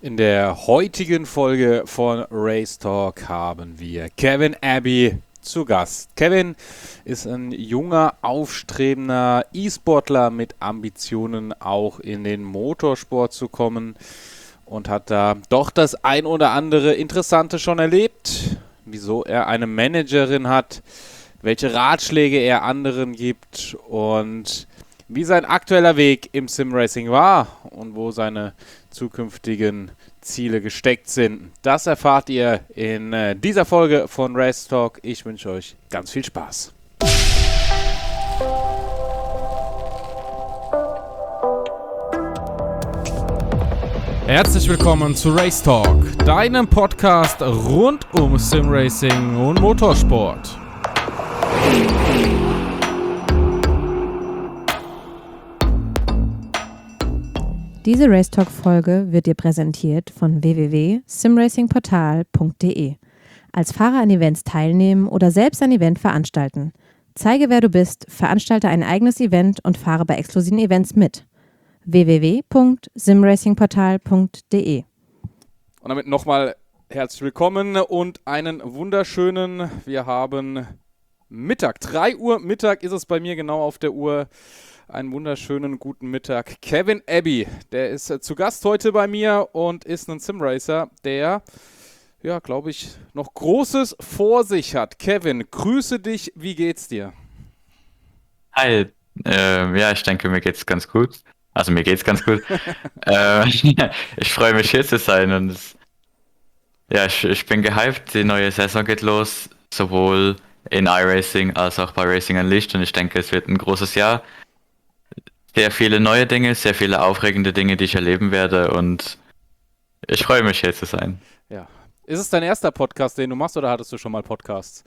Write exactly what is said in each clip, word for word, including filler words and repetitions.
In der heutigen Folge von Race Talk haben wir Kevin Abbey zu Gast. Kevin ist ein junger, aufstrebender E-Sportler mit Ambitionen, auch in den Motorsport zu kommen und hat da doch das ein oder andere Interessante schon erlebt, wieso er eine Managerin hat, welche Ratschläge er anderen gibt und wie sein aktueller Weg im Simracing war und wo seine zukünftigen Ziele gesteckt sind. Das erfahrt ihr in äh, dieser Folge von Race Talk. Ich wünsche euch ganz viel Spaß. Herzlich willkommen zu Race Talk, deinem Podcast rund um Simracing und Motorsport. Diese Race Talk Folge wird dir präsentiert von w w w punkt simracingportal punkt d e. Als Fahrer an Events teilnehmen oder selbst ein Event veranstalten. Zeige, wer du bist, veranstalte ein eigenes Event und fahre bei exklusiven Events mit. w w w punkt simracingportal punkt d e. Und damit nochmal herzlich willkommen und einen wunderschönen, wir haben Mittag, drei Uhr Mittag ist es bei mir genau auf der Uhr. Einen wunderschönen guten Mittag. Kevin Abbey, der ist äh, zu Gast heute bei mir und ist ein Simracer, der, ja, glaube ich, noch Großes vor sich hat. Kevin, grüße dich, wie geht's dir? Hi, äh, ja, ich denke, mir geht's ganz gut. Also mir geht's ganz gut. äh, ich freue mich, hier zu sein und es, ja, ich, ich bin gehypt. Die neue Saison geht los, sowohl in iRacing als auch bei Racing Unleashed und ich denke, es wird ein großes Jahr. Sehr viele neue Dinge, sehr viele aufregende Dinge, die ich erleben werde und ich freue mich, hier zu sein. Ja. Ist es dein erster Podcast, den du machst, oder hattest du schon mal Podcasts?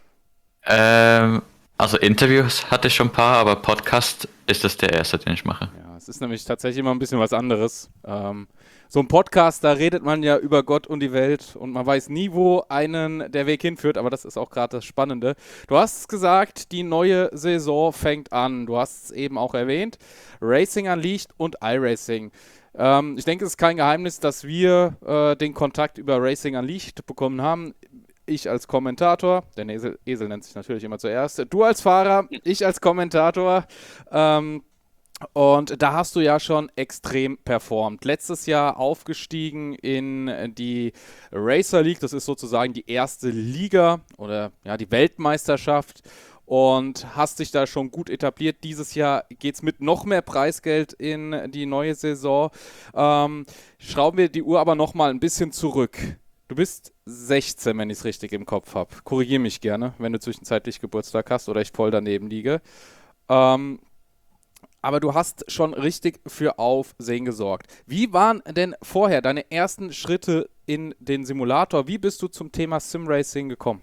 Ähm, also Interviews hatte ich schon ein paar, aber Podcast ist das der erste, den ich mache. Ja, es ist nämlich tatsächlich immer ein bisschen was anderes. Ähm, so ein Podcast, da redet man ja über Gott und die Welt und man weiß nie, wo einen der Weg hinführt, aber das ist auch gerade das Spannende. Du hast gesagt, die neue Saison fängt an. Du hast es eben auch erwähnt. Racing Unleashed und iRacing. Ähm, ich denke, es ist kein Geheimnis, dass wir äh, den Kontakt über Racing Unleashed bekommen haben. Ich als Kommentator, der Esel, Esel nennt sich natürlich immer zuerst. Du als Fahrer, ich als Kommentator. Ähm, Und da hast du ja schon extrem performt. Letztes Jahr aufgestiegen in die Racer League. Das ist sozusagen die erste Liga oder ja die Weltmeisterschaft. Und hast dich da schon gut etabliert. Dieses Jahr geht es mit noch mehr Preisgeld in die neue Saison. Ähm, schrauben wir die Uhr aber nochmal ein bisschen zurück. Du bist sechzehn, wenn ich es richtig im Kopf habe. Korrigiere mich gerne, wenn du zwischenzeitlich Geburtstag hast oder ich voll daneben liege. Ähm, Aber du hast schon richtig für Aufsehen gesorgt. Wie waren denn vorher deine ersten Schritte in den Simulator? Wie bist du zum Thema Simracing gekommen?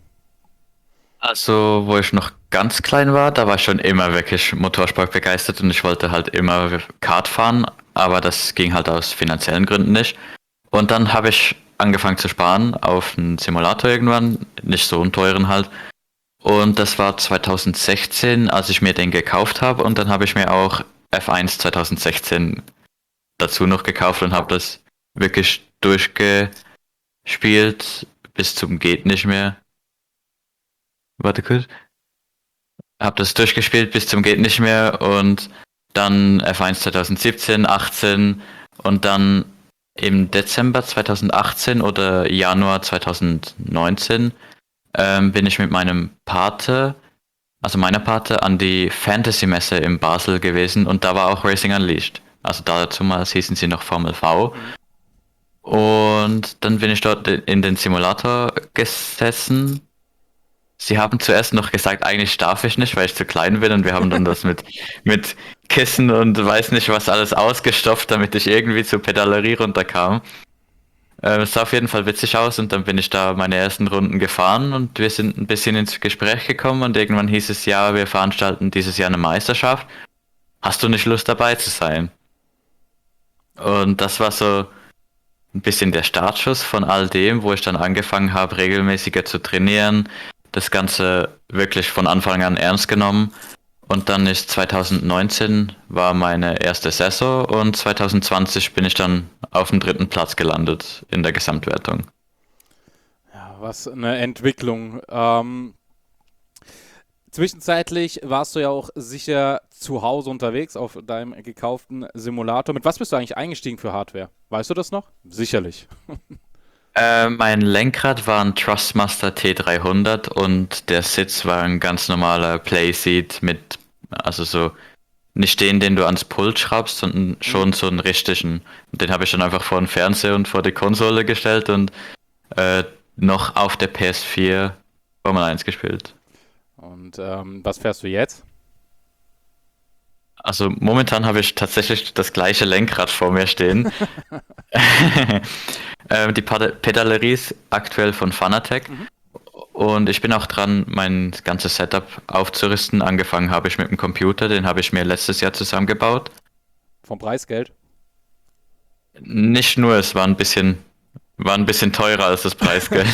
Also, wo ich noch ganz klein war, da war ich schon immer wirklich Motorsport begeistert und ich wollte halt immer Kart fahren, aber das ging halt aus finanziellen Gründen nicht. Und dann habe ich angefangen zu sparen auf einen Simulator irgendwann, nicht so einen teuren halt. Und das war zwanzig sechzehn, als ich mir den gekauft habe und dann habe ich mir auch F eins zwanzig sechzehn dazu noch gekauft und habe das wirklich durchgespielt bis zum geht nicht mehr. Warte kurz. Habe das durchgespielt bis zum geht nicht mehr und dann F eins zwanzig siebzehn, achtzehn und dann im Dezember zwanzig achtzehn oder Januar zwanzig neunzehn ähm, bin ich mit meinem Pate, also meiner Pate, an die Fantasy-Messe in Basel gewesen und da war auch Racing Unleashed. Also dazu mal hießen sie noch Formel V. Und dann bin ich dort in den Simulator gesessen. Sie haben zuerst noch gesagt, eigentlich darf ich nicht, weil ich zu klein bin und wir haben dann das mit, mit Kissen und weiß nicht was alles ausgestopft, damit ich irgendwie zur Pedalerie runterkam. Äh, es sah auf jeden Fall witzig aus und dann bin ich da meine ersten Runden gefahren und wir sind ein bisschen ins Gespräch gekommen und irgendwann hieß es, ja, wir veranstalten dieses Jahr eine Meisterschaft. Hast du nicht Lust dabei zu sein? Und das war so ein bisschen der Startschuss von all dem, wo ich dann angefangen habe, regelmäßiger zu trainieren, das Ganze wirklich von Anfang an ernst genommen Und dann ist zwanzig neunzehn war meine erste Saison und zwanzig zwanzig bin ich dann auf dem dritten Platz gelandet in der Gesamtwertung. Ja, was eine Entwicklung. Ähm, zwischenzeitlich warst du ja auch sicher zu Hause unterwegs auf deinem gekauften Simulator. Mit was bist du eigentlich eingestiegen für Hardware? Weißt du das noch? Sicherlich. Äh, mein Lenkrad war ein Trustmaster T dreihundert und der Sitz war ein ganz normaler Playseat mit, also so, nicht den, den du ans Pult schraubst, sondern schon so einen richtigen. Den habe ich dann einfach vor den Fernseher und vor die Konsole gestellt und äh, noch auf der P S vier Formel eins gespielt. Und ähm, was fährst du jetzt? Also momentan habe ich tatsächlich das gleiche Lenkrad vor mir stehen. ähm, die Pad- Pedalerie ist aktuell von Fanatec. Mhm. Und ich bin auch dran, mein ganzes Setup aufzurüsten. Angefangen habe ich mit dem Computer, den habe ich mir letztes Jahr zusammengebaut. Vom Preisgeld? Nicht nur, es war ein bisschen, war ein bisschen teurer als das Preisgeld.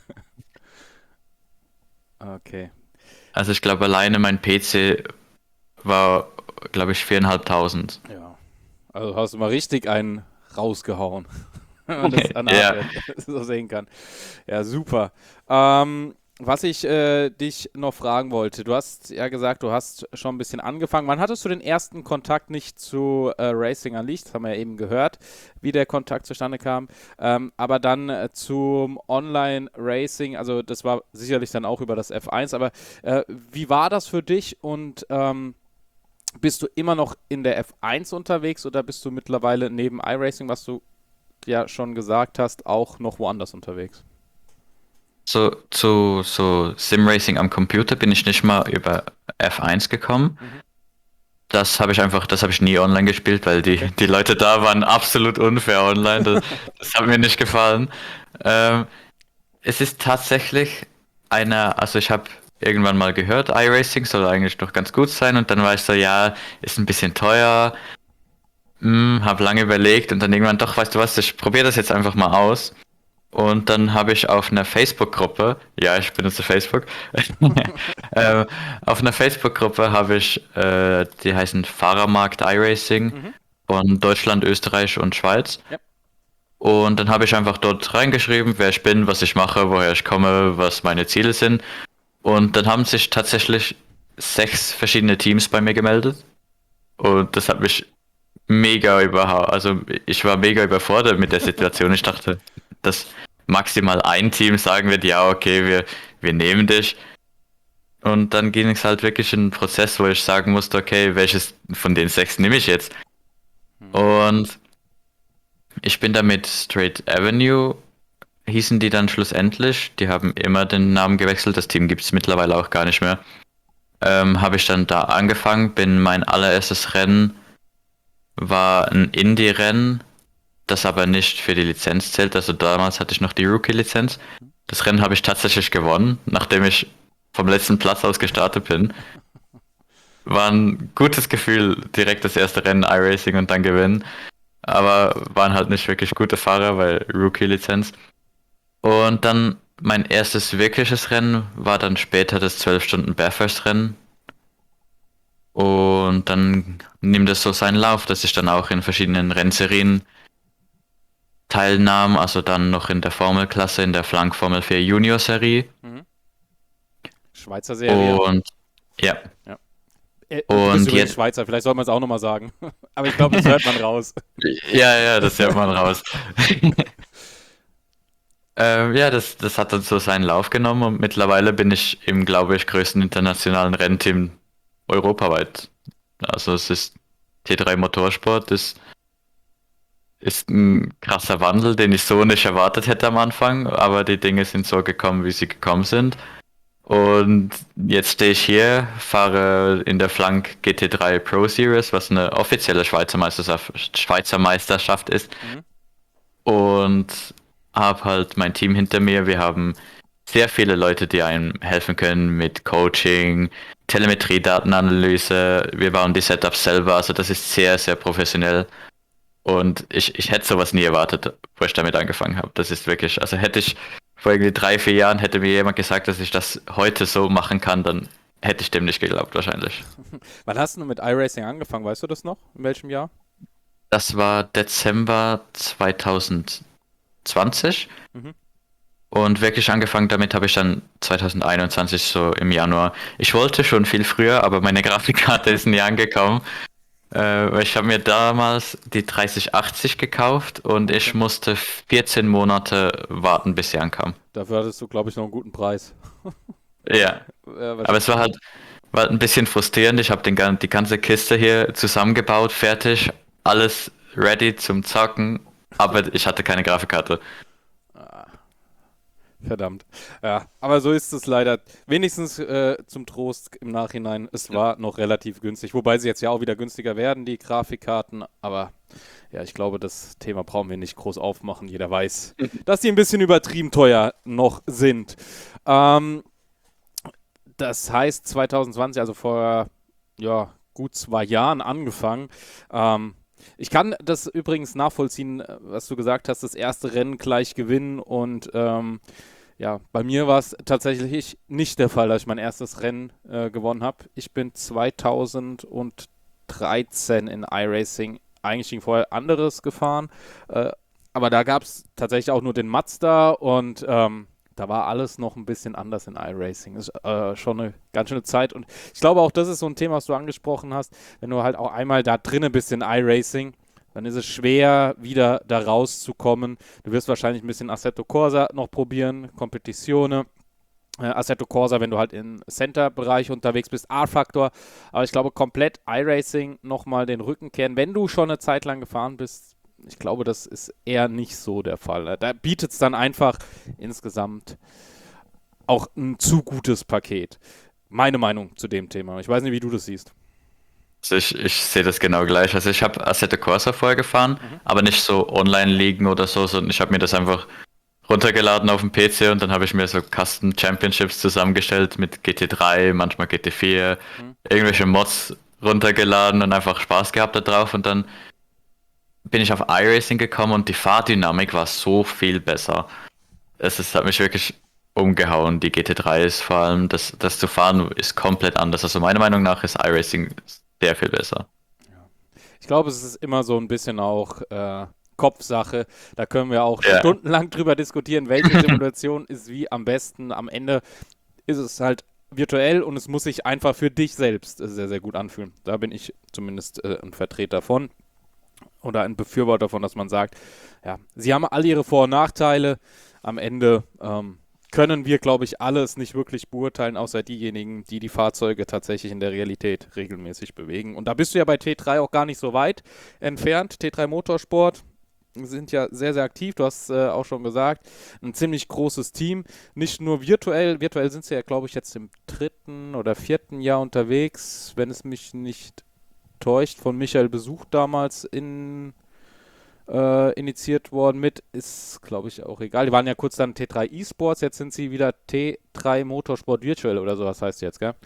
Okay. Also ich glaube, alleine mein P C war, glaube ich, viertausendfünfhundert. Ja. Also hast du mal richtig einen rausgehauen. Wenn man das an Ja. Hardware so sehen kann. Ja, super. Ähm, was ich äh, dich noch fragen wollte, du hast ja gesagt, du hast schon ein bisschen angefangen. Wann hattest du den ersten Kontakt nicht zu äh, Racing Unleashed? Das haben wir ja eben gehört, wie der Kontakt zustande kam. Ähm, aber dann äh, zum Online-Racing, also das war sicherlich dann auch über das F eins, aber äh, wie war das für dich und ähm, bist du immer noch in der F eins unterwegs oder bist du mittlerweile neben iRacing, was du ja schon gesagt hast, auch noch woanders unterwegs? So, zu so Simracing am Computer bin ich nicht mal über F eins gekommen. Mhm. Das habe ich einfach, das habe ich nie online gespielt, weil die, die Leute da waren absolut unfair online. Das, das hat mir nicht gefallen. Ähm, es ist tatsächlich eine, also ich habe irgendwann mal gehört, iRacing soll eigentlich doch ganz gut sein und dann war ich so, ja, ist ein bisschen teuer. Hm, habe lange überlegt und dann irgendwann doch, weißt du was, ich probiere das jetzt einfach mal aus. Und dann habe ich auf einer Facebook-Gruppe, ja, ich benutze Facebook, äh, auf einer Facebook-Gruppe habe ich, äh, die heißen Fahrermarkt iRacing Mhm. von Deutschland, Österreich und Schweiz. Ja. Und dann habe ich einfach dort reingeschrieben, wer ich bin, was ich mache, woher ich komme, was meine Ziele sind. Und dann haben sich tatsächlich sechs verschiedene Teams bei mir gemeldet. Und das hat mich mega überha, also ich war mega überfordert mit der Situation. Ich dachte, dass maximal ein Team sagen wird, ja, okay, wir, wir nehmen dich. Und dann ging es halt wirklich in einen Prozess, wo ich sagen musste, okay, welches von den sechs nehme ich jetzt? Und ich bin da mit Straight Avenue, hießen die dann schlussendlich. Die haben immer den Namen gewechselt, das Team gibt es mittlerweile auch gar nicht mehr. Ähm, habe ich dann da angefangen, bin mein allererstes Rennen war ein Indie-Rennen, das aber nicht für die Lizenz zählt. Also damals hatte ich noch die Rookie-Lizenz. Das Rennen habe ich tatsächlich gewonnen, nachdem ich vom letzten Platz aus gestartet bin. War ein gutes Gefühl, direkt das erste Rennen iRacing und dann gewinnen. Aber waren halt nicht wirklich gute Fahrer, weil Rookie-Lizenz. Und dann mein erstes wirkliches Rennen war dann später das zwölf Stunden Bathurst-Rennen. Und dann nimmt es so seinen Lauf, dass ich dann auch in verschiedenen Rennserien teilnahm, also dann noch in der Formelklasse, in der Flank Formel vier Junior Serie. Mhm. Schweizer Serie. Und ja. Ja. Äh, du Und bist übrigens jetzt- Schweizer, vielleicht soll man es auch nochmal sagen. Aber ich glaube, das hört man raus. Ja, ja, das hört man raus. ähm, ja, das, das hat dann so seinen Lauf genommen und mittlerweile bin ich im, glaube ich, größten internationalen Rennteam europaweit. Also es ist T drei Motorsport, das ist ein krasser Wandel, den ich so nicht erwartet hätte am Anfang, aber die Dinge sind so gekommen, wie sie gekommen sind. Und jetzt stehe ich hier, fahre in der Flank G T drei Pro Series, was eine offizielle Schweizer Meisterschaft, Schweizer Meisterschaft ist. Mhm. Und habe halt mein Team hinter mir. Wir haben sehr viele Leute, die einem helfen können mit Coaching, Telemetriedatenanalyse. Wir bauen die Setups selber, also das ist sehr, sehr professionell. Und ich, ich hätte sowas nie erwartet, wo ich damit angefangen habe. Das ist wirklich, also hätte ich vor irgendwie drei, vier Jahren, hätte mir jemand gesagt, dass ich das heute so machen kann, dann hätte ich dem nicht geglaubt wahrscheinlich. Wann hast du mit iRacing angefangen? Weißt du das noch? In welchem Jahr? Das war Dezember zwanzig zwanzig. Mhm. Und wirklich angefangen damit habe ich dann zwanzig einundzwanzig, so im Januar. Ich wollte schon viel früher, aber meine Grafikkarte ist nie angekommen. Äh, weil ich habe mir damals die dreißig achtzig gekauft und ich Okay. musste vierzehn Monate warten, bis sie ankam. Dafür hattest du, glaube ich, noch einen guten Preis. Ja, Äh, aber es war halt, war halt ein bisschen frustrierend. Ich habe den, gan- die ganze Kiste hier zusammengebaut, fertig, alles ready zum Zocken, aber ich hatte keine Grafikkarte. Verdammt. Ja, aber so ist es leider. Wenigstens äh, zum Trost im Nachhinein, es war noch relativ günstig. Wobei sie jetzt ja auch wieder günstiger werden, die Grafikkarten. Aber ja, ich glaube, das Thema brauchen wir nicht groß aufmachen. Jeder weiß, dass die ein bisschen übertrieben teuer noch sind. Ähm, das heißt zwanzig zwanzig, also vor ja, gut zwei Jahren angefangen. Ähm, ich kann das übrigens nachvollziehen, äh, was du gesagt hast, das erste Rennen gleich gewinnen und ähm, ja, bei mir war es tatsächlich nicht der Fall, dass ich mein erstes Rennen äh, gewonnen habe. Ich bin zweitausenddreizehn in iRacing eigentlich schon vorher anderes gefahren, äh, aber da gab es tatsächlich auch nur den Mazda und ähm, da war alles noch ein bisschen anders in iRacing. Ist äh, schon eine ganz schöne Zeit und ich glaube auch, das ist so ein Thema, was du angesprochen hast, wenn du halt auch einmal da drinnen bist in iRacing, dann ist es schwer, wieder da rauszukommen. Du wirst wahrscheinlich ein bisschen Assetto Corsa noch probieren, Competizione. Äh, Assetto Corsa, wenn du halt im Center-Bereich unterwegs bist, R-Faktor. Aber ich glaube, komplett iRacing nochmal den Rücken kehren. Wenn du schon eine Zeit lang gefahren bist, ich glaube, das ist eher nicht so der Fall. Da bietet es dann einfach insgesamt auch ein zu gutes Paket. Meine Meinung zu dem Thema. Ich weiß nicht, wie du das siehst. Also ich, ich sehe das genau gleich. Also ich habe Assetto Corsa vorher gefahren, Mhm. aber nicht so Online-Ligen oder so, sondern ich habe mir das einfach runtergeladen auf dem P C und dann habe ich mir so Custom Championships zusammengestellt mit G T drei, manchmal G T vier, Mhm. irgendwelche Mods runtergeladen und einfach Spaß gehabt da drauf und dann bin ich auf iRacing gekommen und die Fahrdynamik war so viel besser. Es ist, hat mich wirklich umgehauen. Die G T drei ist vor allem, das, das zu fahren ist komplett anders. Also meiner Meinung nach ist iRacing sehr viel besser. Ich glaube, es ist immer so ein bisschen auch äh, Kopfsache. Da können wir auch Ja. stundenlang drüber diskutieren, welche Simulation ist wie am besten. Am Ende ist es halt virtuell und es muss sich einfach für dich selbst äh, sehr, sehr gut anfühlen. Da bin ich zumindest äh, ein Vertreter von oder ein Befürworter davon, dass man sagt, ja, sie haben alle ihre Vor- und Nachteile. Am Ende ähm, können wir, glaube ich, alles nicht wirklich beurteilen, außer diejenigen, die die Fahrzeuge tatsächlich in der Realität regelmäßig bewegen. Und da bist du ja bei T drei auch gar nicht so weit entfernt. T drei Motorsport sind ja sehr, sehr aktiv. Du hast äh, auch schon gesagt, ein ziemlich großes Team. Nicht nur virtuell, virtuell sind sie ja, glaube ich, jetzt im dritten oder vierten Jahr unterwegs, wenn es mich nicht täuscht, von Michael Besuch damals in, äh, initiiert worden mit, ist, glaube ich, auch egal. Die waren ja kurz dann T drei eSports, jetzt sind sie wieder T drei Motorsport Virtual oder sowas heißt jetzt, gell?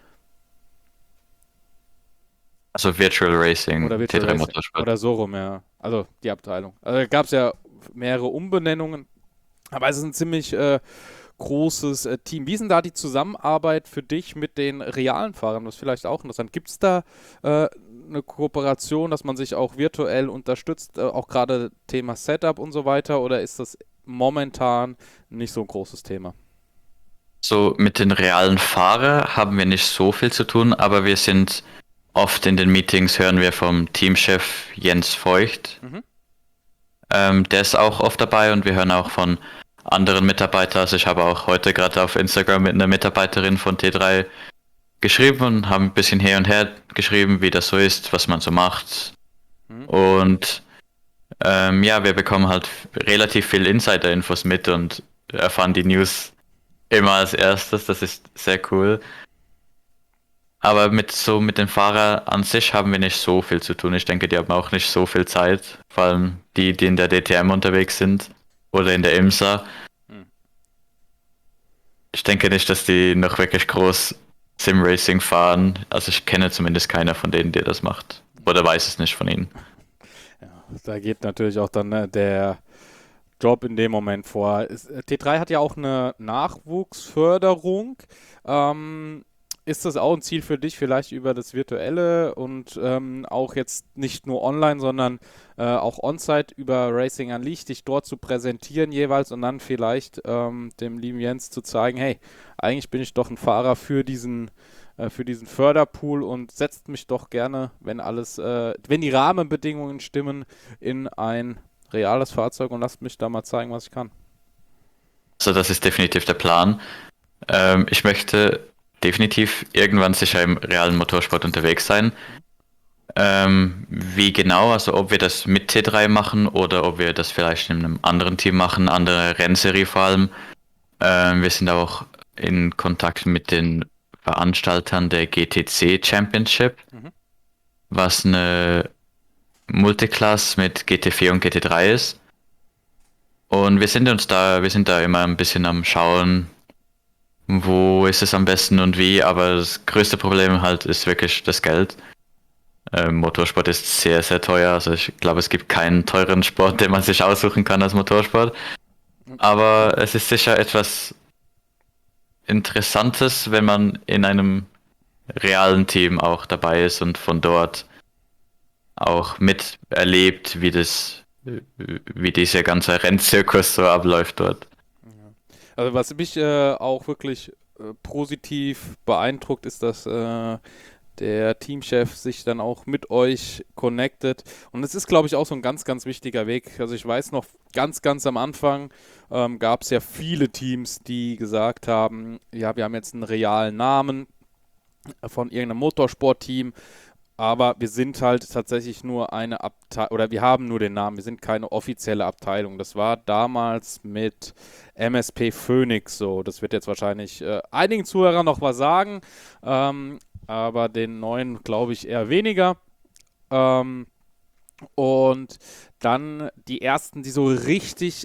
Also Virtual Racing, Oder T Virtual drei Racing. Motorsport. Oder so rum, ja. Also die Abteilung. Also gab es ja mehrere Umbenennungen, aber es ist ein ziemlich äh, großes äh, Team. Wie ist denn da die Zusammenarbeit für dich mit den realen Fahrern? Das ist vielleicht auch interessant. Gibt es da äh, eine Kooperation, dass man sich auch virtuell unterstützt, äh, auch gerade Thema Setup und so weiter, oder ist das momentan nicht so ein großes Thema? So mit den realen Fahrern haben wir nicht so viel zu tun, aber wir sind oft in den Meetings, hören wir vom Teamchef Jens Feucht. Mhm. Ähm, der ist auch oft dabei und wir hören auch von anderen Mitarbeitern. Also ich habe auch heute gerade auf Instagram mit einer Mitarbeiterin von T drei geschrieben und haben ein bisschen her und her geschrieben, wie das so ist, was man so macht. Mhm. Und ähm, ja, wir bekommen halt relativ viel Insider-Infos mit und erfahren die News immer als erstes. Das ist sehr cool. Aber mit so mit den Fahrern an sich haben wir nicht so viel zu tun. Ich denke, die haben auch nicht so viel Zeit. Vor allem die, die in der D T M unterwegs sind oder in der IMSA. Mhm. Ich denke nicht, dass die noch wirklich groß Sim-Racing fahren. Also ich kenne zumindest keiner von denen, der das macht. Oder weiß es nicht von ihnen. Ja, da geht natürlich auch dann ne, der Job in dem Moment vor. Es, äh, T drei hat ja auch eine Nachwuchsförderung. Ähm, ist das auch ein Ziel für dich, vielleicht über das Virtuelle und ähm, auch jetzt nicht nur online, sondern äh, auch on-site über Racing Unleashed, dich dort zu präsentieren jeweils und dann vielleicht ähm, dem lieben Jens zu zeigen, hey, eigentlich bin ich doch ein Fahrer für diesen, äh, für diesen Förderpool und setzt mich doch gerne, wenn alles, äh, wenn die Rahmenbedingungen stimmen, in ein reales Fahrzeug und lasst mich da mal zeigen, was ich kann. Also das ist definitiv der Plan. Ähm, ich möchte definitiv irgendwann sicher im realen Motorsport unterwegs sein. Ähm, wie genau, also ob wir das mit T drei machen oder ob wir das vielleicht in einem anderen Team machen, andere Rennserie vor allem. Ähm, wir sind auch in Kontakt mit den Veranstaltern der G T C Championship, Mhm. was eine Multiclass mit G T vier und G T drei ist. Und wir sind uns da, wir sind da immer ein bisschen am Schauen, wo ist es am besten und wie, aber das größte Problem halt ist wirklich das Geld. Ähm, Motorsport ist sehr, sehr teuer, also ich glaube, es gibt keinen teuren Sport, den man sich aussuchen kann als Motorsport. Aber es ist sicher etwas Interessantes, wenn man in einem realen Team auch dabei ist und von dort auch miterlebt, wie das, wie dieser ganze Rennzirkus so abläuft dort. Also was mich äh, auch wirklich äh, positiv beeindruckt, ist, dass äh, der Teamchef sich dann auch mit euch connectet. Und es ist, glaube ich, auch so ein ganz, ganz wichtiger Weg. Also ich weiß noch, ganz, ganz am Anfang ähm, gab es ja viele Teams, die gesagt haben, ja, wir haben jetzt einen realen Namen von irgendeinem Motorsportteam, aber wir sind halt tatsächlich nur eine Abteilung, oder wir haben nur den Namen, wir sind keine offizielle Abteilung. Das war damals mit M S P Phoenix so. Das wird jetzt wahrscheinlich äh, einigen Zuhörern noch was sagen, ähm, aber den neuen glaube ich eher weniger. Ähm, und dann die ersten, die so richtig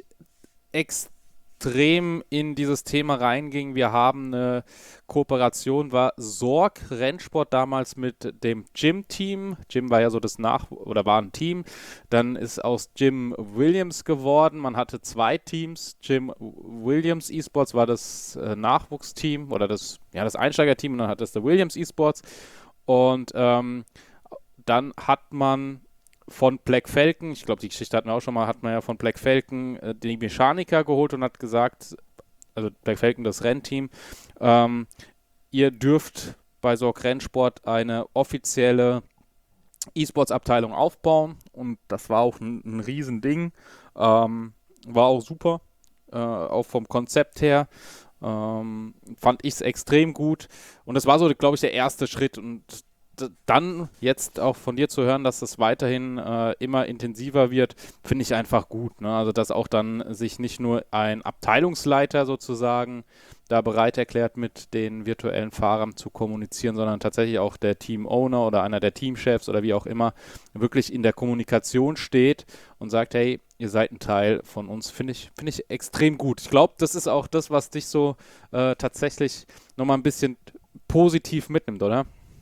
extrem in dieses Thema reingingen. Wir haben eine Kooperation, war Sorg Rennsport damals mit dem Jim-Team. Jim war ja so das Nach- oder war ein Team. Dann ist aus Jim Williams geworden. Man hatte zwei Teams. Jim Williams Esports war das äh, Nachwuchsteam oder das, ja, das Einsteigerteam und dann hat es der Williams Esports. Und ähm, dann hat man von Black Falcon, ich glaube, die Geschichte hatten wir auch schon mal, hat man ja von Black Falcon äh, die Mechaniker geholt und hat gesagt, also Black Falcon, das Rennteam, ähm, ihr dürft bei Sorg Rennsport eine offizielle E-Sports-Abteilung aufbauen und das war auch ein, ein Riesending, ähm, war auch super, äh, auch vom Konzept her. Ähm, fand ich es extrem gut und das war so, glaube ich, der erste Schritt und dann jetzt auch von dir zu hören, dass es weiterhin äh, immer intensiver wird, finde ich einfach gut. Ne? Also dass auch dann sich nicht nur ein Abteilungsleiter sozusagen da bereit erklärt, mit den virtuellen Fahrern zu kommunizieren, sondern tatsächlich auch der Team-Owner oder einer der Teamchefs oder wie auch immer wirklich in der Kommunikation steht und sagt, hey, ihr seid ein Teil von uns, finde ich, finde ich extrem gut. Ich glaube, das ist auch das, was dich so äh, tatsächlich nochmal ein bisschen positiv mitnimmt, oder?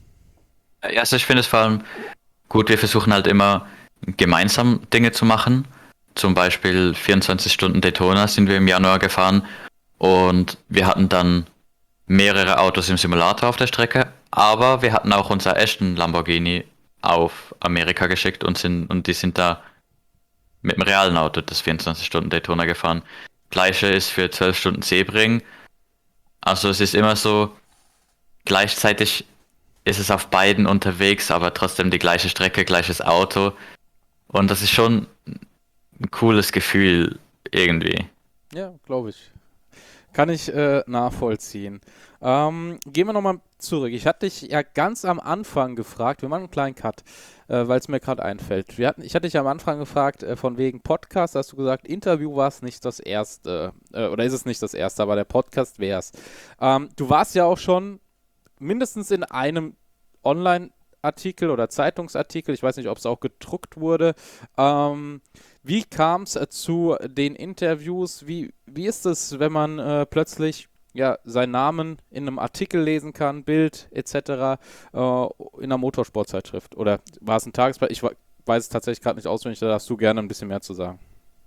Ja, also ich finde es vor allem gut, wir versuchen halt immer gemeinsam Dinge zu machen. Zum Beispiel vierundzwanzig Stunden Daytona sind wir im Januar gefahren und wir hatten dann mehrere Autos im Simulator auf der Strecke, aber wir hatten auch unser echten Lamborghini auf Amerika geschickt und sind und die sind da mit dem realen Auto das vierundzwanzig Stunden Daytona gefahren. Gleiche ist für zwölf Stunden Sebring. Also es ist immer so, gleichzeitig ist es auf beiden unterwegs, aber trotzdem die gleiche Strecke, gleiches Auto. Und das ist schon ein cooles Gefühl irgendwie. Ja, glaube ich. Kann ich äh, nachvollziehen. Ähm, gehen wir nochmal zurück. Ich hatte dich ja ganz am Anfang gefragt, wir machen einen kleinen Cut, äh, weil es mir gerade einfällt. Wir hatten, ich hatte dich am Anfang gefragt, äh, von wegen Podcast, hast du gesagt, Interview war es nicht das erste, äh, oder ist es nicht das erste, aber der Podcast wäre es. Ähm, du warst ja auch schon mindestens in einem Online-Artikel oder Zeitungsartikel, ich weiß nicht, ob es auch gedruckt wurde. Ähm, wie kam es äh, zu den Interviews? Wie, wie ist es, wenn man äh, plötzlich ja, seinen Namen in einem Artikel lesen kann, Bild et cetera äh, in einer Motorsportzeitschrift? Oder war es ein Tagesblatt? Ich weiß es tatsächlich gerade nicht auswendig, da darfst du gerne ein bisschen mehr zu sagen.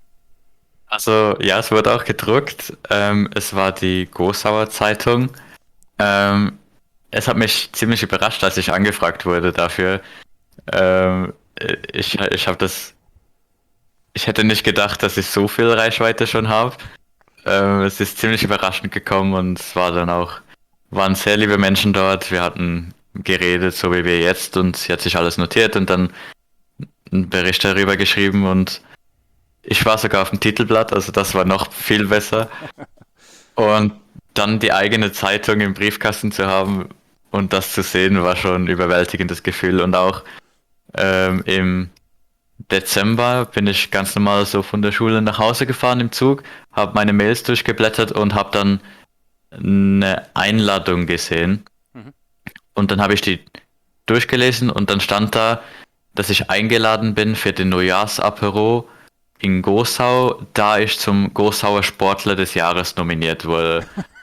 Also ja, es wurde auch gedruckt. Ähm, es war die Gosauer Zeitung. Ähm, es hat mich ziemlich überrascht, als ich angefragt wurde dafür. Ähm, ich ich habe das, ich hätte nicht gedacht, dass ich so viel Reichweite schon habe. Ähm, es ist ziemlich überraschend gekommen und es war dann auch, waren sehr liebe Menschen dort. Wir hatten geredet, so wie wir jetzt, und sie hat sich alles notiert und dann einen Bericht darüber geschrieben und ich war sogar auf dem Titelblatt, also das war noch viel besser. Und dann die eigene Zeitung im Briefkasten zu haben und das zu sehen, war schon ein überwältigendes Gefühl. Und auch ähm, im Dezember bin ich ganz normal so von der Schule nach Hause gefahren im Zug, habe meine Mails durchgeblättert und habe dann eine Einladung gesehen. Mhm. Und dann habe ich die durchgelesen und dann stand da, dass ich eingeladen bin für den Neujahrsapero in Gosau, da ich zum Gosauer Sportler des Jahres nominiert wurde.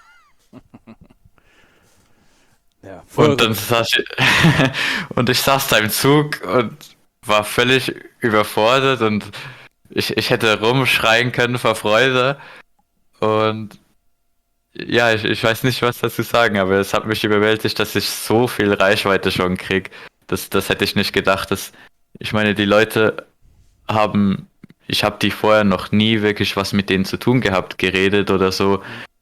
Ja, voll Und dann saß ich, und ich saß da im Zug und war völlig überfordert und ich, ich hätte rumschreien können vor Freude. Und ja, ich, ich weiß nicht, was dazu sagen, aber es hat mich überwältigt, dass ich so viel Reichweite schon krieg. Das, das hätte ich nicht gedacht. Dass, ich meine, die Leute haben, ich habe die vorher noch nie wirklich was mit denen zu tun gehabt, geredet oder so.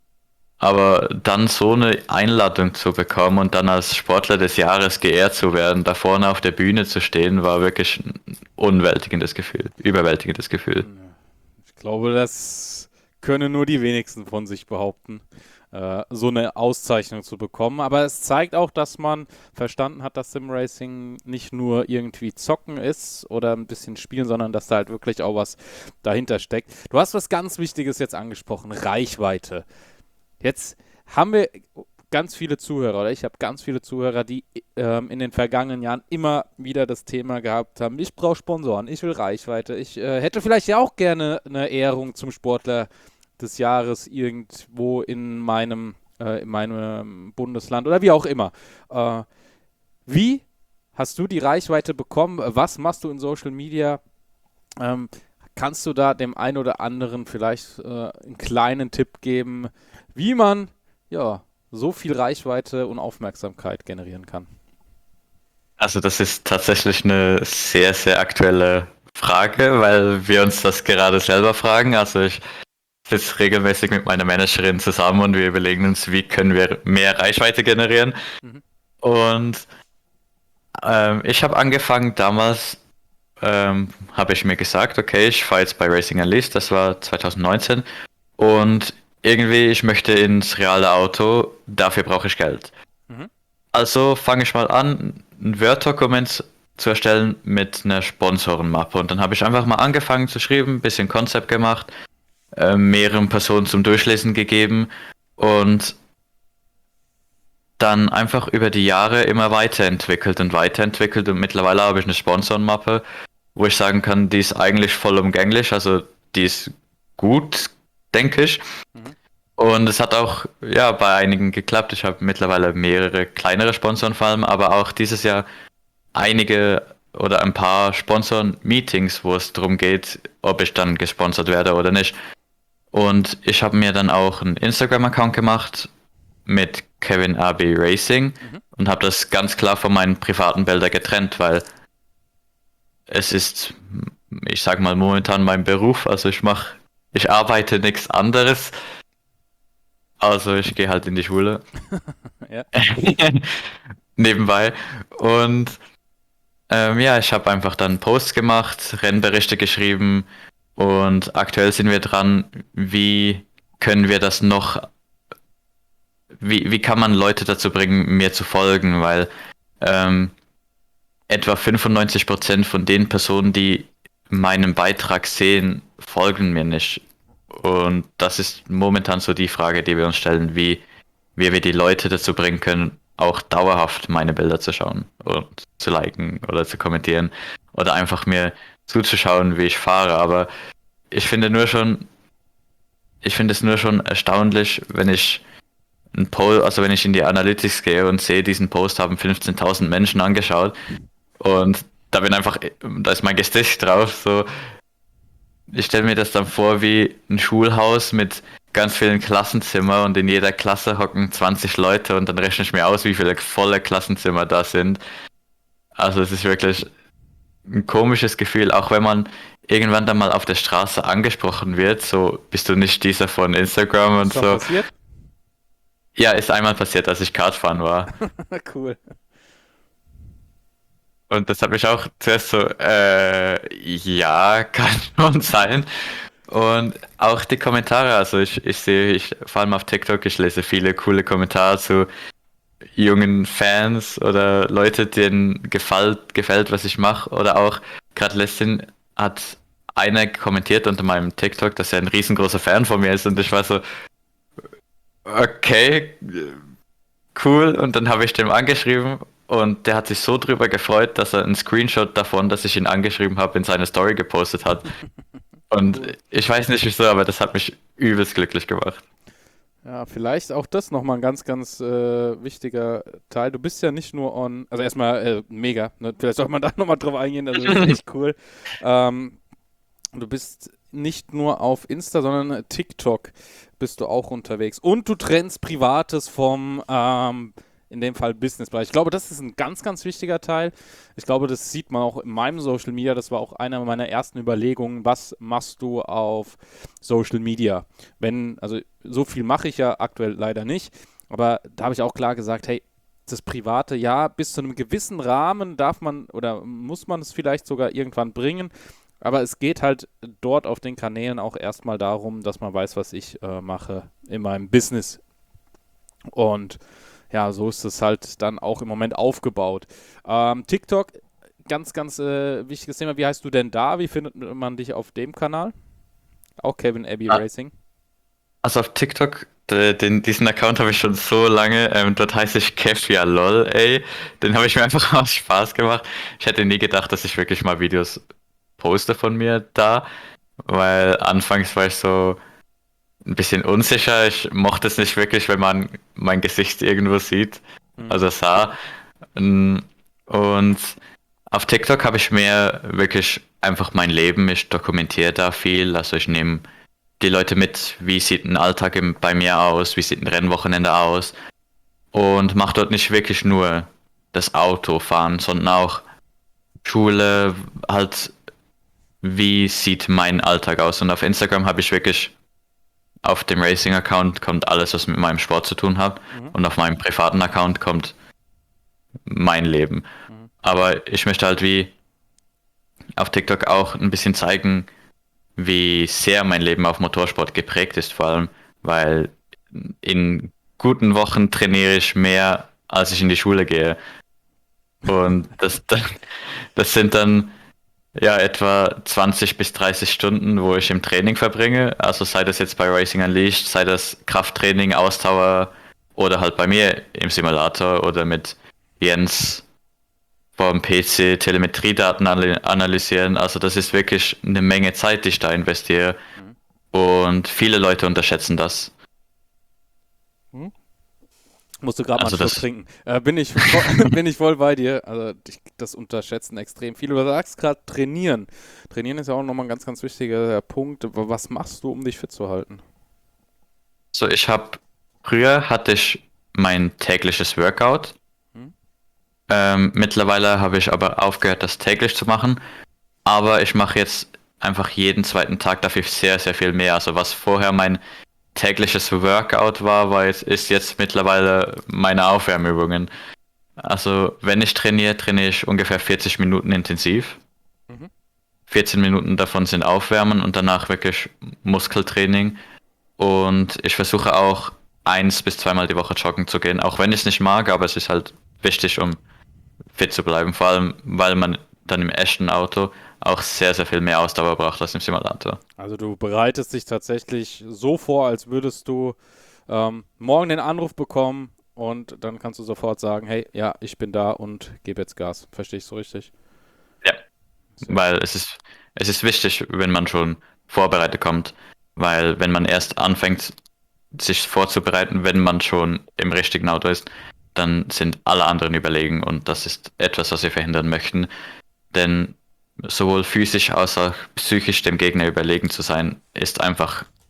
Aber dann so eine Einladung zu bekommen und dann als Sportler des Jahres geehrt zu werden, da vorne auf der Bühne zu stehen, war wirklich ein unwältigendes Gefühl, überwältigendes Gefühl. Ich glaube, das können nur die wenigsten von sich behaupten, äh, so eine Auszeichnung zu bekommen. Aber es zeigt auch, dass man verstanden hat, dass Simracing nicht nur irgendwie zocken ist oder ein bisschen spielen, sondern dass da halt wirklich auch was dahinter steckt. Du hast was ganz Wichtiges jetzt angesprochen, Reichweite. Jetzt haben wir ganz viele Zuhörer, oder ich habe ganz viele Zuhörer, die ähm, in den vergangenen Jahren immer wieder das Thema gehabt haben, ich brauche Sponsoren, ich will Reichweite, ich äh, hätte vielleicht ja auch gerne eine Ehrung zum Sportler des Jahres irgendwo in meinem, äh, in meinem Bundesland oder wie auch immer. Äh, wie hast du die Reichweite bekommen? Was machst du in Social Media? Ähm, kannst du da dem einen oder anderen vielleicht äh, einen kleinen Tipp geben, wie man ja so viel Reichweite und Aufmerksamkeit generieren kann? Also das ist tatsächlich eine sehr, sehr aktuelle Frage, weil wir uns das gerade selber fragen. Also ich sitze regelmäßig mit meiner Managerin zusammen und wir überlegen uns, wie können wir mehr Reichweite generieren. Mhm. Und ähm, ich habe angefangen damals, ähm, habe ich mir gesagt, okay, ich fahre jetzt bei Racing Unleashed, das war zwanzig neunzehn, und irgendwie, ich möchte ins reale Auto, dafür brauche ich Geld. Mhm. Also fange ich mal an, ein Word-Dokument zu erstellen mit einer Sponsorenmappe. Und dann habe ich einfach mal angefangen zu schreiben, ein bisschen Konzept gemacht, äh, mehreren Personen zum Durchlesen gegeben und dann einfach über die Jahre immer weiterentwickelt und weiterentwickelt. Und mittlerweile habe ich eine Sponsorenmappe, wo ich sagen kann, die ist eigentlich vollumgänglich, also die ist gut, denke ich. Mhm. Und es hat auch ja bei einigen geklappt. Ich habe mittlerweile mehrere kleinere Sponsoren vor allem, aber auch dieses Jahr einige oder ein paar Sponsoren-Meetings, wo es darum geht, ob ich dann gesponsert werde oder nicht. Und ich habe mir dann auch einen Instagram-Account gemacht mit Kevin A B Racing Mhm. und habe das ganz klar von meinen privaten Bildern getrennt, weil es ist, ich sag mal, momentan mein Beruf. Also ich mache, ich arbeite nichts anderes. Also ich gehe halt in die Schule. Ja. Nebenbei. Und ähm, ja, ich habe einfach dann Posts gemacht, Rennberichte geschrieben und aktuell sind wir dran, wie können wir das noch, wie, wie kann man Leute dazu bringen, mir zu folgen, weil ähm, etwa fünfundneunzig Prozent von den Personen, die meinen Beitrag sehen, folgen mir nicht. Und das ist momentan so die Frage, die wir uns stellen, wie, wie wir die Leute dazu bringen können, auch dauerhaft meine Bilder zu schauen und zu liken oder zu kommentieren oder einfach mir zuzuschauen, wie ich fahre. Aber ich finde nur schon, ich finde es nur schon erstaunlich, wenn ich ein Post, also wenn ich in die Analytics gehe und sehe, diesen Post haben fünfzehntausend Menschen angeschaut und da bin einfach, da ist mein Gesicht drauf, so. Ich stelle mir das dann vor wie ein Schulhaus mit ganz vielen Klassenzimmer und in jeder Klasse hocken zwanzig Leute und dann rechne ich mir aus, wie viele volle Klassenzimmer da sind. Also es ist wirklich ein komisches Gefühl, auch wenn man irgendwann dann mal auf der Straße angesprochen wird, so bist du nicht dieser von Instagram und Ist schon so. passiert? Ja, ist einmal passiert, als ich Kartfahren war. Cool. Und das hat mich auch zuerst so, äh, ja, kann schon sein. Und auch die Kommentare, also ich, ich sehe, ich vor allem auf TikTok, ich lese viele coole Kommentare zu jungen Fans oder Leute, denen gefällt, gefällt, was ich mache. Oder auch, gerade letztens hat einer kommentiert unter meinem TikTok, dass er ein riesengroßer Fan von mir ist und ich war so, okay, cool. Und dann habe ich dem angeschrieben und der hat sich so drüber gefreut, dass er einen Screenshot davon, dass ich ihn angeschrieben habe, in seine Story gepostet hat. Und ich weiß nicht wieso, aber das hat mich übelst glücklich gemacht. Ja, vielleicht auch das nochmal ein ganz, ganz äh, wichtiger Teil. Du bist ja nicht nur on, also erstmal äh, mega, ne? Vielleicht sollte man da nochmal drauf eingehen, das ist echt cool. Ähm, du bist nicht nur auf Insta, sondern TikTok bist du auch unterwegs. Und du trennst Privates vom, ähm, in dem Fall Businessbereich. Ich glaube, das ist ein ganz, ganz wichtiger Teil. Ich glaube, das sieht man auch in meinem Social Media. Das war auch eine meiner ersten Überlegungen. Was machst du auf Social Media? Wenn, also so viel mache ich ja aktuell leider nicht, aber da habe ich auch klar gesagt, hey, das Private, ja, bis zu einem gewissen Rahmen darf man oder muss man es vielleicht sogar irgendwann bringen, aber es geht halt dort auf den Kanälen auch erstmal darum, dass man weiß, was ich äh, mache in meinem Business. Und ja, so ist es halt dann auch im Moment aufgebaut. Ähm, TikTok, ganz, ganz äh, wichtiges Thema. Wie heißt du denn da? Wie findet man dich auf dem Kanal? Auch Kevin Abbey Ah. Racing. Also auf TikTok, de- den, diesen Account habe ich schon so lange. Ähm, dort heiße ich Kevia lol, ey. Den habe ich mir einfach aus Spaß gemacht. Ich hätte nie gedacht, dass ich wirklich mal Videos poste von mir da, weil anfangs war ich so ein bisschen unsicher. Ich mochte es nicht wirklich, wenn man mein Gesicht irgendwo sieht, Mhm. also sah. Mm, Und auf TikTok habe ich mehr wirklich einfach mein Leben. Ich dokumentiere da viel. Also ich nehme die Leute mit, wie sieht ein Alltag im, bei mir aus, wie sieht ein Rennwochenende aus. Und mache dort nicht wirklich nur das Autofahren, sondern auch Schule, halt, wie sieht mein Alltag aus. Und auf Instagram habe ich wirklich, auf dem Racing-Account kommt alles, was mit meinem Sport zu tun hat. Mhm. Und auf meinem privaten Account kommt mein Leben. Mhm. Aber ich möchte halt wie auf TikTok auch ein bisschen zeigen, wie sehr mein Leben auf Motorsport geprägt ist, vor allem, weil in guten Wochen trainiere ich mehr, als ich in die Schule gehe. Und das, das sind dann ja etwa zwanzig bis dreißig Stunden, wo ich im Training verbringe. Also sei das jetzt bei Racing Unleashed, sei das Krafttraining, Ausdauer oder halt bei mir im Simulator oder mit Jens vom P C Telemetriedaten analysieren. Also das ist wirklich eine Menge Zeit, die ich da investiere. Mhm. Und viele Leute unterschätzen das. Musst du gerade Also mal einen Schluck das- trinken. Äh, bin, ich voll, bin ich voll bei dir. Also ich, das unterschätzen extrem viele. Du sagst gerade trainieren. Trainieren ist ja auch nochmal ein ganz, ganz wichtiger Punkt. Was machst du, um dich fit zu halten? So, ich habe früher hatte ich mein tägliches Workout. Hm? Ähm, mittlerweile habe ich aber aufgehört, das täglich zu machen. Aber ich mache jetzt einfach jeden zweiten Tag dafür sehr, sehr viel mehr. Also was vorher mein tägliches Workout war, war jetzt, ist jetzt mittlerweile meine Aufwärmübungen. Also wenn ich trainiere, trainiere ich ungefähr vierzig Minuten intensiv. Mhm. vierzehn Minuten davon sind Aufwärmen und danach wirklich Muskeltraining. Und ich versuche auch eins bis zweimal die Woche joggen zu gehen, auch wenn ich es nicht mag, aber es ist halt wichtig, um fit zu bleiben. Vor allem, weil man dann im echten Auto auch sehr, sehr viel mehr Ausdauer braucht als im Simulator. Also du bereitest dich tatsächlich so vor, als würdest du ähm, morgen den Anruf bekommen und dann kannst du sofort sagen, hey, ja, ich bin da und gebe jetzt Gas. Verstehe ich so richtig? Ja, Sehr weil es ist, es ist wichtig, wenn man schon vorbereitet kommt, weil wenn man erst anfängt, sich vorzubereiten, wenn man schon im richtigen Auto ist, dann sind alle anderen überlegen und das ist etwas, was wir verhindern möchten, denn sowohl physisch als auch psychisch dem Gegner überlegen zu sein, ist einfach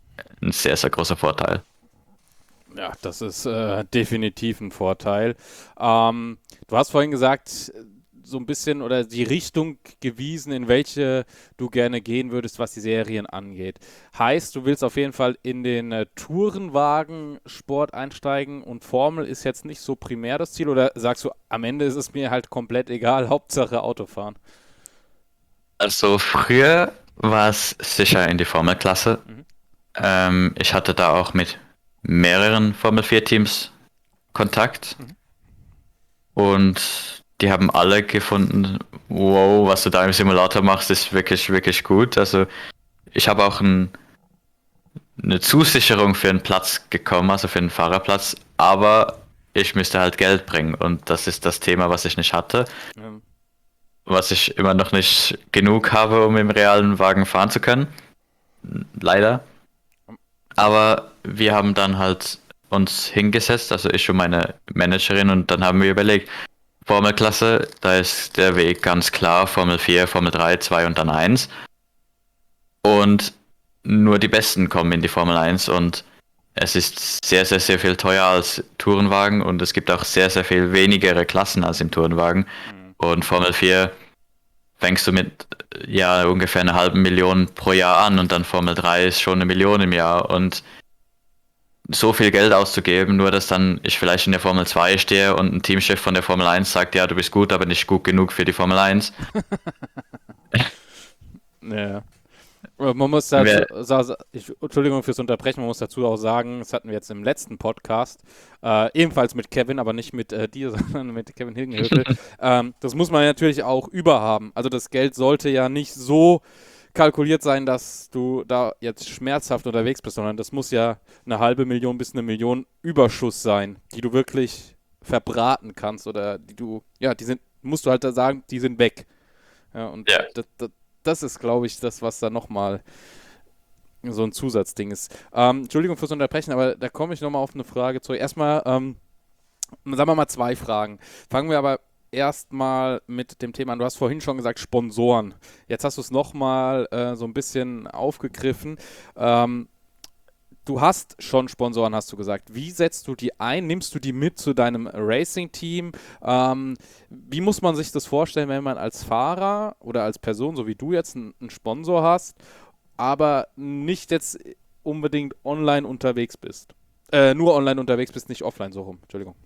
ein sehr, sehr großer Vorteil. Ja, das ist äh, definitiv ein Vorteil. Ähm, du hast vorhin gesagt, so ein bisschen oder die Richtung gewiesen, in welche du gerne gehen würdest, was die Serien angeht. Heißt, du willst auf jeden Fall in den äh, Tourenwagen-Sport einsteigen und Formel ist jetzt nicht so primär das Ziel oder sagst du, am Ende ist es mir halt komplett egal, Hauptsache Autofahren? Also früher war es sicher in die Formelklasse. Mhm. Ähm, ich hatte da auch mit mehreren Formel vier Teams Kontakt Mhm. und die haben alle gefunden, wow, was du da im Simulator machst, ist wirklich, wirklich gut. Also ich habe auch ein, eine Zusicherung für einen Platz gekommen, also für einen Fahrerplatz, aber ich müsste halt Geld bringen und das ist das Thema, was ich nicht hatte, Ähm, was ich immer noch nicht genug habe, um im realen Wagen fahren zu können. Leider. Aber wir haben dann halt uns hingesetzt, also ich und meine Managerin, und dann haben wir überlegt, Formelklasse, da ist der Weg ganz klar, Formel vier, Formel drei, zwei und dann eins. Und nur die Besten kommen in die Formel eins und es ist sehr, sehr, sehr viel teurer als Tourenwagen und es gibt auch sehr, sehr viel wenigere Klassen als im Tourenwagen. mhm. Und Formel vier fängst du mit ja ungefähr einer halben Million pro Jahr an und dann Formel drei ist schon eine Million im Jahr und so viel Geld auszugeben, nur dass dann ich vielleicht in der Formel zwei stehe und ein Teamchef von der Formel eins sagt, ja, du bist gut, aber nicht gut genug für die Formel eins. Ja. Aber man muss dazu, Wer, sa- sa- ich, Entschuldigung fürs Unterbrechen, man muss dazu auch sagen, das hatten wir jetzt im letzten Podcast, äh, ebenfalls mit Kevin, aber nicht mit äh, dir, sondern mit Kevin Hilgenhövel. ähm, das muss man natürlich auch überhaben. Also das Geld sollte ja nicht so kalkuliert sein, dass du da jetzt schmerzhaft unterwegs bist, sondern das muss ja eine halbe Million bis eine Million Überschuss sein, die du wirklich verbraten kannst oder die du, ja, die sind, musst du halt da sagen, die sind weg. Ja, und ja, das, das, das ist, glaube ich, das, was da nochmal so ein Zusatzding ist. Ähm, Entschuldigung fürs Unterbrechen, aber da komme ich nochmal auf eine Frage zurück. Erstmal, ähm, sagen wir mal zwei Fragen. Fangen wir aber erstmal mit dem Thema an. Du hast vorhin schon gesagt, Sponsoren. Jetzt hast du es nochmal äh, so ein bisschen aufgegriffen. Ähm, Du hast schon Sponsoren, hast du gesagt. Wie setzt du die ein? Nimmst du die mit zu deinem Racing-Team? Ähm, wie muss man sich das vorstellen, wenn man als Fahrer oder als Person, so wie du jetzt, einen, einen Sponsor hast, aber nicht jetzt unbedingt online unterwegs bist? Äh, nur online unterwegs bist, nicht offline, so rum. Entschuldigung.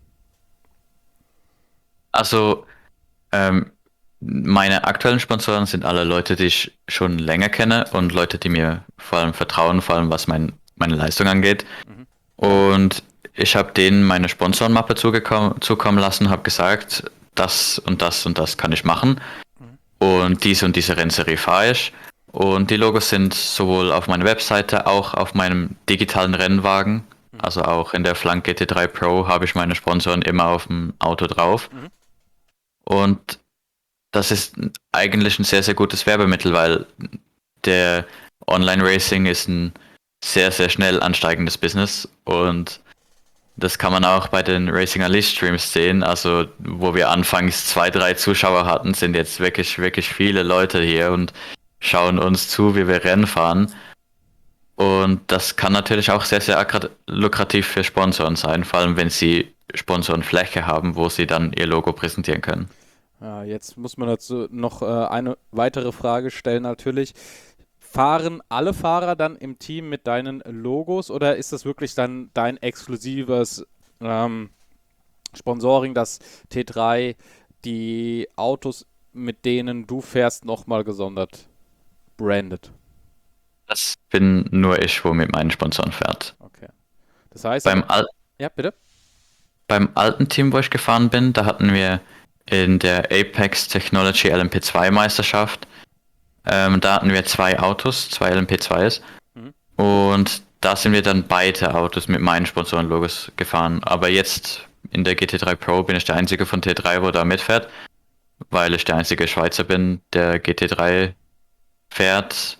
also ähm, meine aktuellen Sponsoren sind alle Leute, die ich schon länger kenne und Leute, die mir vor allem vertrauen, vor allem was mein, meine Leistung angeht. Mhm. Und ich habe denen meine Sponsorenmappe zugekommen, zukommen lassen, habe gesagt, das und das und das kann ich machen. Mhm. Und diese und diese Rennserie fahre ich. Und die Logos sind sowohl auf meiner Webseite, auch auf meinem digitalen Rennwagen, Mhm. also auch in der Flank G T drei Pro habe ich meine Sponsoren immer auf dem Auto drauf. Mhm. Und das ist eigentlich ein sehr, sehr gutes Werbemittel, weil der Online-Racing ist ein sehr, sehr schnell ansteigendes Business und das kann man auch bei den Racing Unleashed Streams sehen. Also, wo wir anfangs zwei, drei Zuschauer hatten, sind jetzt wirklich, wirklich viele Leute hier und schauen uns zu, wie wir Rennen fahren. Und das kann natürlich auch sehr, sehr akkra- lukrativ für Sponsoren sein, vor allem wenn sie Sponsorenfläche haben, wo sie dann ihr Logo präsentieren können. Ja, jetzt muss man dazu noch äh, eine weitere Frage stellen natürlich. Fahren alle Fahrer dann im Team mit deinen Logos oder ist das wirklich dann dein exklusives ähm, Sponsoring, dass T drei die Autos, mit denen du fährst, nochmal gesondert brandet? Das bin nur ich, wo mit meinen Sponsoren fährt. Okay. Das heißt, Beim, aber, Al ja, bitte? beim alten Team, wo ich gefahren bin, da hatten wir in der Apex Technology L M P zwei Meisterschaft, ähm, da hatten wir zwei Autos, zwei L M P zweis. Mhm. Und da sind wir dann beide Autos mit meinen Sponsorenlogos gefahren. Aber jetzt in der G T drei Pro bin ich der einzige von T drei, wo da mitfährt, weil ich der einzige Schweizer bin, der G T drei fährt.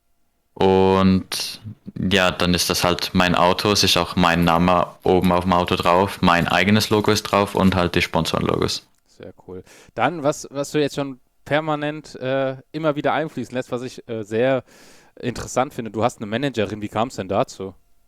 Und ja, dann ist das halt mein Auto, es ist auch mein Name oben auf dem Auto drauf, mein eigenes Logo ist drauf und halt die Sponsorenlogos. Sehr cool. Dann, was, was du jetzt schon permanent äh, immer wieder einfließen lässt, was ich äh, sehr interessant finde, du hast eine Managerin, wie kam es denn dazu?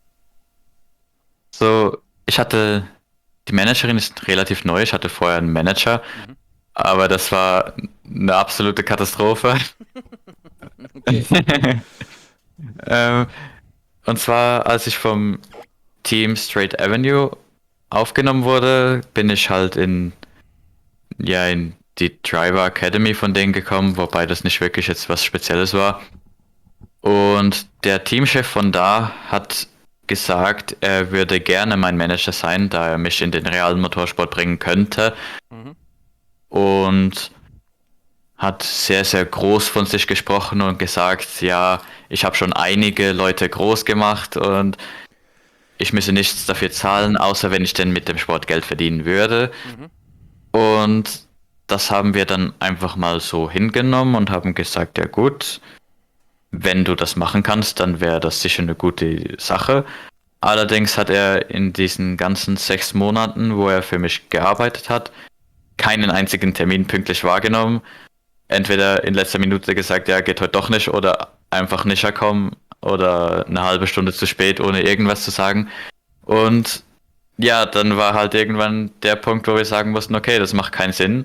so, ich hatte, die Managerin ist relativ neu, ich hatte vorher einen Manager, Mhm. aber das war eine absolute Katastrophe. Okay. ähm, und zwar, als ich vom Team Straight Avenue aufgenommen wurde, bin ich halt in, ja, in die Driver Academy von denen gekommen, wobei das nicht wirklich jetzt was Spezielles war. Und der Teamchef von da hat gesagt, er würde gerne mein Manager sein, da er mich in den realen Motorsport bringen könnte. Mhm. Und hat sehr, sehr groß von sich gesprochen und gesagt, ja, ich habe schon einige Leute groß gemacht und ich müsse nichts dafür zahlen, außer wenn ich denn mit dem Sport Geld verdienen würde. Mhm. Und das haben wir dann einfach mal so hingenommen und haben gesagt, ja gut, wenn du das machen kannst, dann wäre das sicher eine gute Sache. Allerdings hat er in diesen ganzen sechs Monaten, wo er für mich gearbeitet hat, keinen einzigen Termin pünktlich wahrgenommen. Entweder in letzter Minute gesagt, ja, geht heute doch nicht, oder einfach nicht herkommen oder eine halbe Stunde zu spät, ohne irgendwas zu sagen. Und ja, dann war halt irgendwann der Punkt, wo wir sagen mussten, okay, das macht keinen Sinn.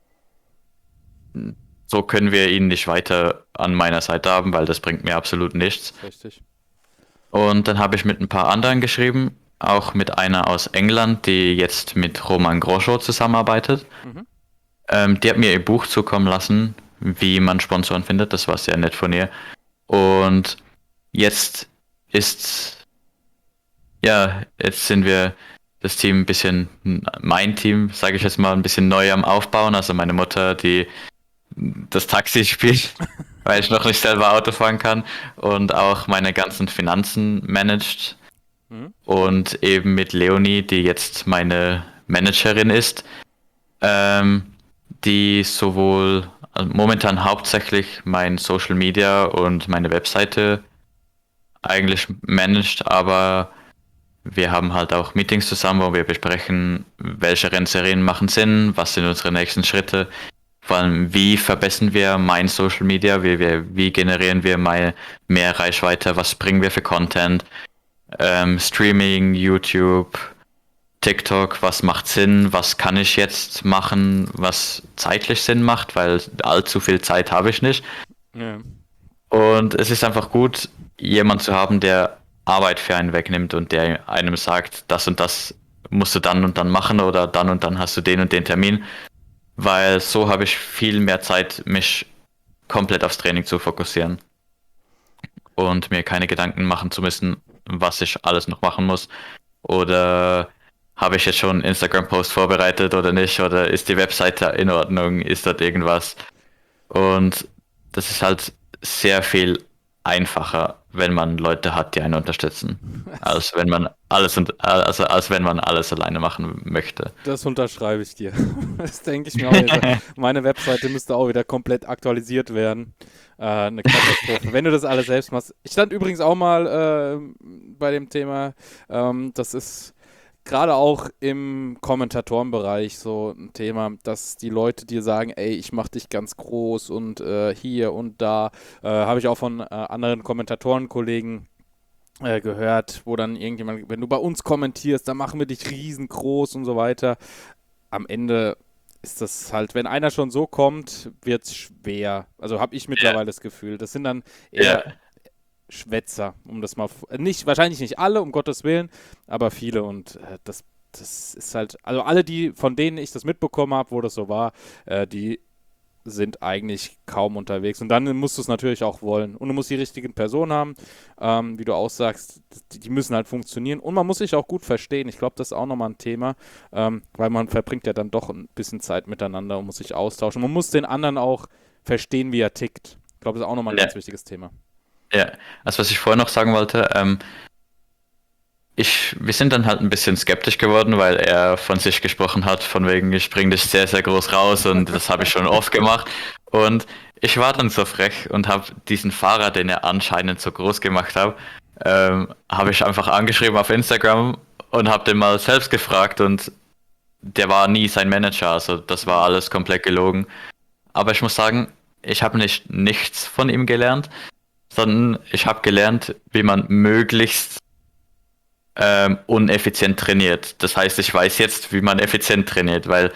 So können wir ihn nicht weiter an meiner Seite haben, weil das bringt mir absolut nichts. Richtig. Und dann habe ich mit ein paar anderen geschrieben, auch mit einer aus England, die jetzt mit Romain Grosjean zusammenarbeitet. Mhm. Ähm, die hat mir ihr Buch zukommen lassen, wie man Sponsoren findet. Das war sehr nett von ihr. Und jetzt ist, ja, jetzt sind wir das Team ein bisschen, mein Team, sage ich jetzt mal, ein bisschen neu am Aufbauen. Also meine Mutter, die das Taxi spielt, weil ich noch nicht selber Auto fahren kann und auch meine ganzen Finanzen managt. Mhm. Und eben mit Leonie, die jetzt meine Managerin ist, ähm, die sowohl also momentan hauptsächlich mein Social Media und meine Webseite eigentlich managt, aber wir haben halt auch Meetings zusammen, wo wir besprechen, welche Rennserien machen Sinn, was sind unsere nächsten Schritte, vor allem wie verbessern wir mein Social Media, wie, wir, wie generieren wir mal mehr Reichweite, was bringen wir für Content, ähm, Streaming, YouTube, TikTok, was macht Sinn, was kann ich jetzt machen, was zeitlich Sinn macht, weil allzu viel Zeit habe ich nicht. Ja. Und es ist einfach gut, jemand zu haben, der Arbeit für einen wegnimmt und der einem sagt, das und das musst du dann und dann machen oder dann und dann hast du den und den Termin, weil so habe ich viel mehr Zeit, mich komplett aufs Training zu fokussieren und mir keine Gedanken machen zu müssen, was ich alles noch machen muss. Oder habe ich jetzt schon einen Instagram-Post vorbereitet oder nicht? Oder ist die Webseite in Ordnung? Ist dort irgendwas? Und das ist halt sehr viel einfacher, wenn man Leute hat, die einen unterstützen, als wenn man alles und also als wenn man alles alleine machen möchte. Das unterschreibe ich dir. Das denke ich mir auch wieder. Meine Webseite müsste auch wieder komplett aktualisiert werden. Äh, eine Katastrophe. Wenn du das alles selbst machst. Ich stand übrigens auch mal äh, bei dem Thema, ähm, das ist gerade auch im Kommentatorenbereich so ein Thema, dass die Leute dir sagen, ey, ich mach dich ganz groß und äh, hier und da. Äh, habe ich auch von äh, anderen Kommentatorenkollegen äh, gehört, wo dann irgendjemand, wenn du bei uns kommentierst, dann machen wir dich riesengroß und so weiter. Am Ende ist das halt, wenn einer schon so kommt, wird es schwer. Also habe ich mittlerweile das Gefühl. Das sind dann eher Ja, Schwätzer, um das mal, f- nicht, wahrscheinlich nicht alle, um Gottes Willen, aber viele und äh, das, das ist halt, also alle, die, von denen ich das mitbekommen habe, wo das so war, äh, die sind eigentlich kaum unterwegs. Und dann musst du es natürlich auch wollen. Und du musst die richtigen Personen haben, ähm, wie du auch sagst, die, die müssen halt funktionieren. Und man muss sich auch gut verstehen. Ich glaube, das ist auch nochmal ein Thema, ähm, weil man verbringt ja dann doch ein bisschen Zeit miteinander und muss sich austauschen. Man muss den anderen auch verstehen, wie er tickt. Ich glaube, das ist auch nochmal ein ja, ganz wichtiges Thema. ja. Also was ich vorher noch sagen wollte, ähm, ich, wir sind dann halt ein bisschen skeptisch geworden, weil er von sich gesprochen hat, von wegen, ich bringe dich sehr, sehr groß raus und das habe ich schon oft gemacht. Und ich war dann so frech und habe diesen Fahrer, den er anscheinend so groß gemacht hat, ähm, habe ich einfach angeschrieben auf Instagram und habe den mal selbst gefragt und der war nie sein Manager, also das war alles komplett gelogen. Aber ich muss sagen, ich habe nicht nichts von ihm gelernt, sondern ich habe gelernt, wie man möglichst ähm, uneffizient trainiert. Das heißt, ich weiß jetzt, wie man effizient trainiert, weil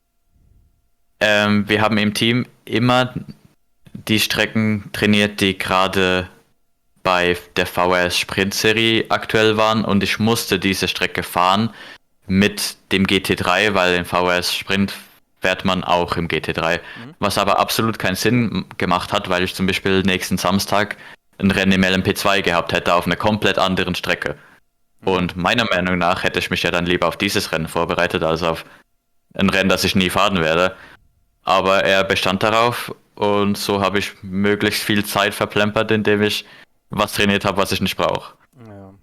ähm, wir haben im Team immer die Strecken trainiert, die gerade bei der V R S Sprint Serie aktuell waren und ich musste diese Strecke fahren mit dem G T drei, weil im V R S Sprint fährt man auch im G T drei, mhm. was aber absolut keinen Sinn gemacht hat, weil ich zum Beispiel nächsten Samstag ein Rennen im L M P zwei gehabt hätte auf einer komplett anderen Strecke. Mhm. Und meiner Meinung nach hätte ich mich ja dann lieber auf dieses Rennen vorbereitet, als auf ein Rennen, das ich nie fahren werde. Aber er bestand darauf und so habe ich möglichst viel Zeit verplempert, indem ich was trainiert habe, was ich nicht brauche. Ja.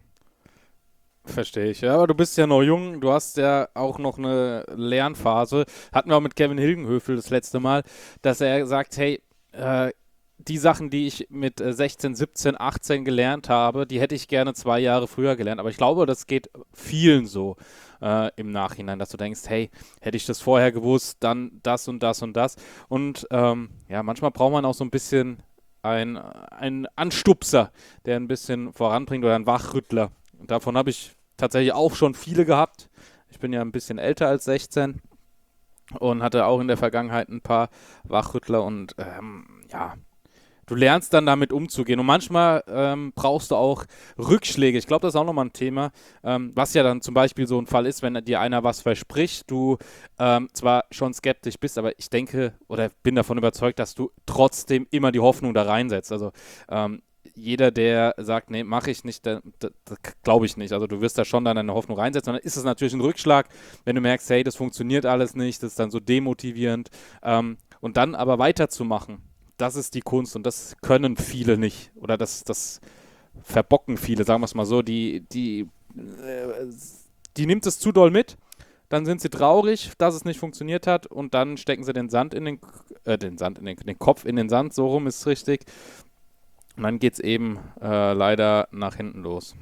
Verstehe ich, ja, aber du bist ja noch jung, du hast ja auch noch eine Lernphase. Hatten wir auch mit Kevin Hilgenhöfel das letzte Mal, dass er sagt, hey, äh, die Sachen, die ich mit äh, sechzehn, siebzehn, achtzehn gelernt habe, die hätte ich gerne zwei Jahre früher gelernt. Aber ich glaube, das geht vielen so äh, im Nachhinein, dass du denkst, hey, hätte ich das vorher gewusst, dann das und das und das. Und ähm, ja, manchmal braucht man auch so ein bisschen ein, ein Anstupser, der ein bisschen voranbringt oder ein Wachrüttler. Und davon habe ich tatsächlich auch schon viele gehabt. Ich bin ja ein bisschen älter als sechzehn und hatte auch in der Vergangenheit ein paar Wachrüttler und ähm, ja, du lernst dann damit umzugehen und manchmal ähm, brauchst du auch Rückschläge. Ich glaube, das ist auch nochmal ein Thema, ähm, was ja dann zum Beispiel so ein Fall ist, wenn dir einer was verspricht, du ähm, zwar schon skeptisch bist, aber ich denke oder bin davon überzeugt, dass du trotzdem immer die Hoffnung da reinsetzt. Also ähm, jeder, der sagt, nee, mache ich nicht, das glaube ich nicht. Also du wirst da schon dann deine Hoffnung reinsetzen. Und dann ist es natürlich ein Rückschlag, wenn du merkst, hey, das funktioniert alles nicht, das ist dann so demotivierend. Ähm, und dann aber weiterzumachen, das ist die Kunst und das können viele nicht. Oder das, das verbocken viele, sagen wir es mal so. Die, die, äh, die nimmt es zu doll mit, dann sind sie traurig, dass es nicht funktioniert hat und dann stecken sie den Sand in den, äh, den Sand in den, den Kopf in den Sand, so rum ist es richtig. Und dann geht es eben äh, leider nach hinten los.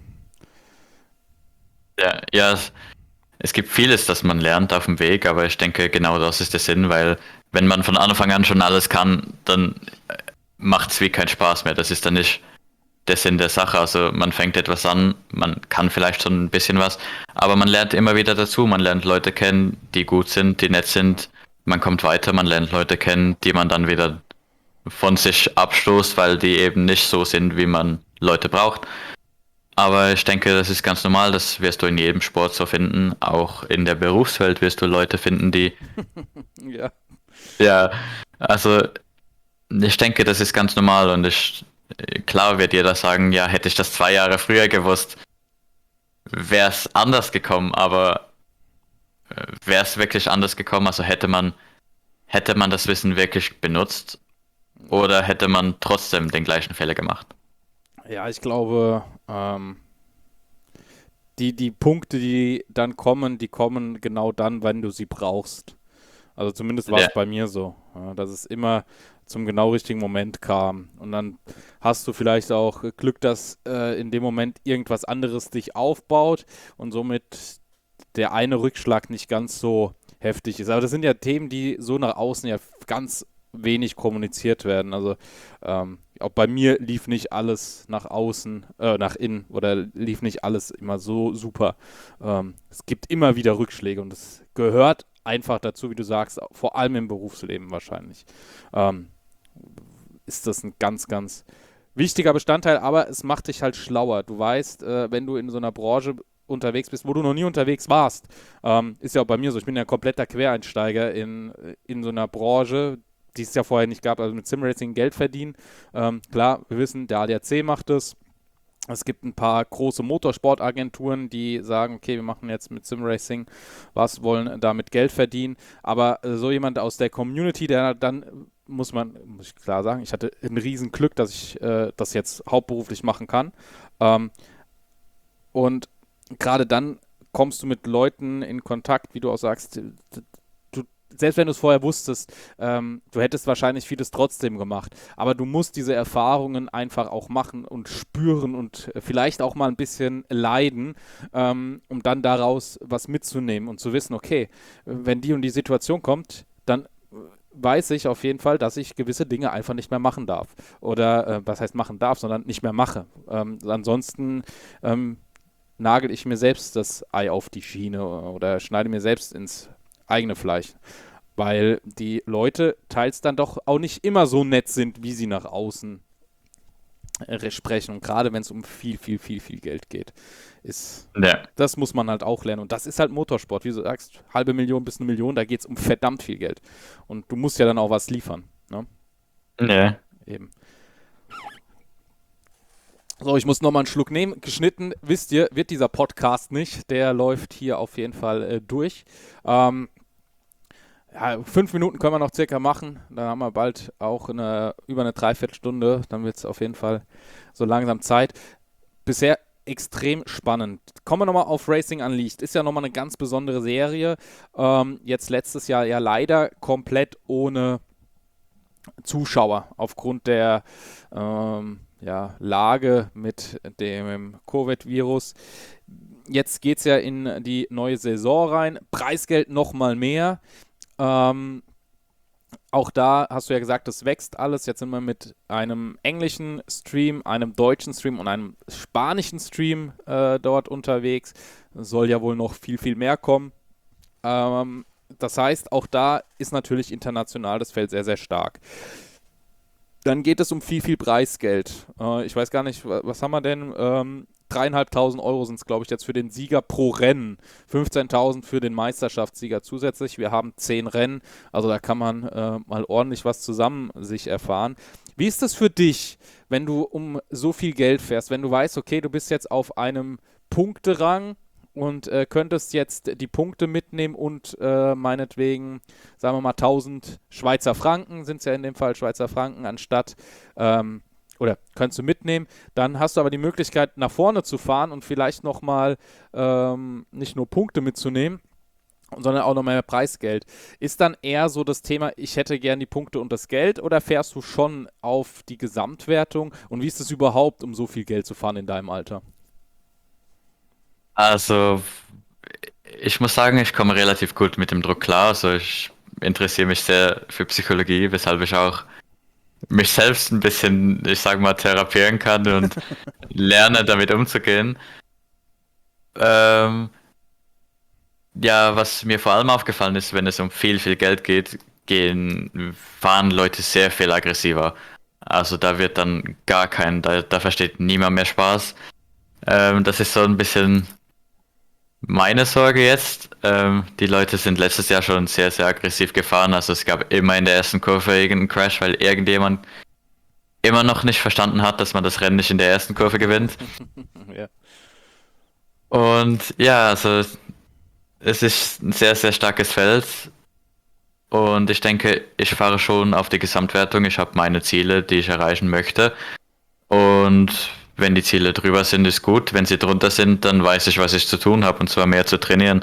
Ja, ja es, es gibt vieles, das man lernt auf dem Weg, aber ich denke, genau das ist der Sinn, weil wenn man von Anfang an schon alles kann, dann macht es wie keinen Spaß mehr. Das ist dann nicht der Sinn der Sache. Also man fängt etwas an, man kann vielleicht schon ein bisschen was, aber man lernt immer wieder dazu. Man lernt Leute kennen, die gut sind, die nett sind. Man kommt weiter, man lernt Leute kennen, die man dann wieder von sich abstoßt, weil die eben nicht so sind, wie man Leute braucht. Aber ich denke, das ist ganz normal, das wirst du in jedem Sport so finden. Auch in der Berufswelt wirst du Leute finden, die... ja. Ja, also ich denke, das ist ganz normal und ich, klar wird jeder sagen, ja, hätte ich das zwei Jahre früher gewusst, wäre es anders gekommen, aber wäre es wirklich anders gekommen, also hätte man, hätte man das Wissen wirklich benutzt oder hätte man trotzdem den gleichen Fehler gemacht? Ja, ich glaube, ähm, die, die Punkte, die dann kommen, die kommen genau dann, wenn du sie brauchst. Also zumindest war es ja. bei mir so, ja, dass es immer zum genau richtigen Moment kam. Und dann hast du vielleicht auch Glück, dass äh, in dem Moment irgendwas anderes dich aufbaut und somit der eine Rückschlag nicht ganz so heftig ist. Aber das sind ja Themen, die so nach außen ja ganz wenig kommuniziert werden. Also ähm, auch bei mir lief nicht alles nach außen, äh, nach innen oder lief nicht alles immer so super. Ähm, es gibt immer wieder Rückschläge und das gehört einfach dazu, wie du sagst, vor allem im Berufsleben wahrscheinlich. Ähm, ist das ein ganz, ganz wichtiger Bestandteil, aber es macht dich halt schlauer. Du weißt, äh, wenn du in so einer Branche unterwegs bist, wo du noch nie unterwegs warst, ähm, ist ja auch bei mir so, ich bin ja ein kompletter Quereinsteiger in, in so einer Branche, die es ja vorher nicht gab, also mit Simracing Geld verdienen. Ähm, klar, wir wissen, der A D A C macht es. Es gibt ein paar große Motorsportagenturen, die sagen, okay, wir machen jetzt mit Simracing was, wollen damit Geld verdienen. Aber äh, so jemand aus der Community, der dann, muss man, muss ich klar sagen, ich hatte ein riesen Glück, dass ich äh, das jetzt hauptberuflich machen kann. Ähm, und gerade dann kommst du mit Leuten in Kontakt, wie du auch sagst, selbst wenn du es vorher wusstest, ähm, du hättest wahrscheinlich vieles trotzdem gemacht. Aber du musst diese Erfahrungen einfach auch machen und spüren und vielleicht auch mal ein bisschen leiden, ähm, um dann daraus was mitzunehmen und zu wissen, okay, wenn die und die Situation kommt, dann weiß ich auf jeden Fall, dass ich gewisse Dinge einfach nicht mehr machen darf. Oder, äh, was heißt machen darf, sondern nicht mehr mache. Ähm, ansonsten ähm, nagel ich mir selbst das Ei auf die Schiene oder schneide mir selbst ins eigene Fleisch. Weil die Leute teils dann doch auch nicht immer so nett sind, wie sie nach außen äh, sprechen. Und gerade wenn es um viel, viel, viel, viel Geld geht, ist, Ja. das muss man halt auch lernen. Und das ist halt Motorsport. Wie du sagst, halbe Million bis eine Million, da geht es um verdammt viel Geld. Und du musst ja dann auch was liefern. Ne? Ja. Eben. So, ich muss nochmal einen Schluck nehmen. Geschnitten, wisst ihr, wird dieser Podcast nicht. Der läuft hier auf jeden Fall äh, durch. Ähm, Ja, fünf Minuten können wir noch circa machen. Dann haben wir bald auch eine, über eine Dreiviertelstunde. Dann wird es auf jeden Fall so langsam Zeit. Bisher extrem spannend. Kommen wir nochmal auf Racing Unleashed. Ist ja nochmal eine ganz besondere Serie. Ähm, jetzt letztes Jahr ja leider komplett ohne Zuschauer aufgrund der ähm, ja, Lage mit dem Covid-Virus. Jetzt geht es ja in die neue Saison rein. Preisgeld nochmal mehr. Ähm, auch da hast du ja gesagt, das wächst alles. Jetzt sind wir mit einem englischen Stream, einem deutschen Stream und einem spanischen Stream äh, dort unterwegs. Soll ja wohl noch viel, viel mehr kommen. Ähm, das heißt, auch da ist natürlich international das Feld sehr, sehr stark. Dann geht es um viel, viel Preisgeld. Äh, ich weiß gar nicht, was haben wir denn? Ähm, dreieinhalbtausend Euro sind es, glaube ich, jetzt für den Sieger pro Rennen. fünfzehntausend für den Meisterschaftssieger zusätzlich. Wir haben zehn Rennen, also da kann man äh, mal ordentlich was zusammen sich erfahren. Wie ist das für dich, wenn du um so viel Geld fährst, wenn du weißt, okay, du bist jetzt auf einem Punkterang und äh, könntest jetzt die Punkte mitnehmen und äh, meinetwegen, sagen wir mal, tausend Schweizer Franken, sind es ja in dem Fall Schweizer Franken, anstatt ähm, oder kannst du mitnehmen, dann hast du aber die Möglichkeit, nach vorne zu fahren und vielleicht nochmal ähm, nicht nur Punkte mitzunehmen, sondern auch noch mehr Preisgeld. Ist dann eher so das Thema, ich hätte gern die Punkte und das Geld, oder fährst du schon auf die Gesamtwertung? Und wie ist es überhaupt, um so viel Geld zu fahren in deinem Alter? Also, ich muss sagen, ich komme relativ gut mit dem Druck klar. Also, ich interessiere mich sehr für Psychologie, weshalb ich auch mich selbst ein bisschen, ich sag mal, therapieren kann und lerne, damit umzugehen. Ähm, ja, was mir vor allem aufgefallen ist, wenn es um viel, viel Geld geht, gehen, fahren Leute sehr viel aggressiver. Also da wird dann gar kein, da, da versteht niemand mehr Spaß. Ähm, das ist so ein bisschen meine Sorge jetzt. Ähm, die Leute sind letztes Jahr schon sehr, sehr aggressiv gefahren. Also es gab immer in der ersten Kurve irgendeinen Crash, weil irgendjemand immer noch nicht verstanden hat, dass man das Rennen nicht in der ersten Kurve gewinnt. Ja. Und ja, also es ist ein sehr, sehr starkes Feld. Und ich denke, ich fahre schon auf die Gesamtwertung. Ich habe meine Ziele, die ich erreichen möchte. Und wenn die Ziele drüber sind, ist gut. Wenn sie drunter sind, dann weiß ich, was ich zu tun habe, und zwar mehr zu trainieren.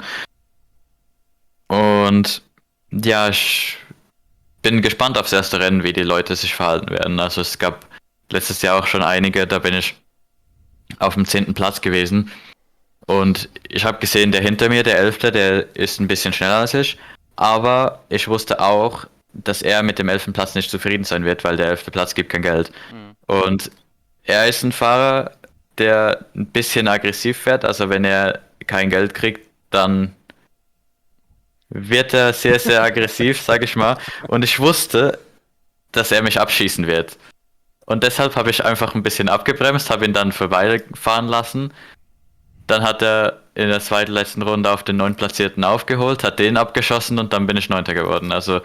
Und ja, ich bin gespannt aufs erste Rennen, wie die Leute sich verhalten werden. Also es gab letztes Jahr auch schon einige, da bin ich auf dem zehnten Platz gewesen. Und ich habe gesehen, der hinter mir, der elfte, der ist ein bisschen schneller als ich. Aber ich wusste auch, dass er mit dem elften Platz nicht zufrieden sein wird, weil der elfte Platz gibt kein Geld. Mhm. Und er ist ein Fahrer, der ein bisschen aggressiv fährt. Also wenn er kein Geld kriegt, dann wird er sehr, sehr aggressiv, sag ich mal. Und ich wusste, dass er mich abschießen wird. Und deshalb habe ich einfach ein bisschen abgebremst, habe ihn dann vorbeifahren lassen. Dann hat er in der zweiten letzten Runde auf den neuntplatzierten aufgeholt, hat den abgeschossen und dann bin ich Neunter geworden. Also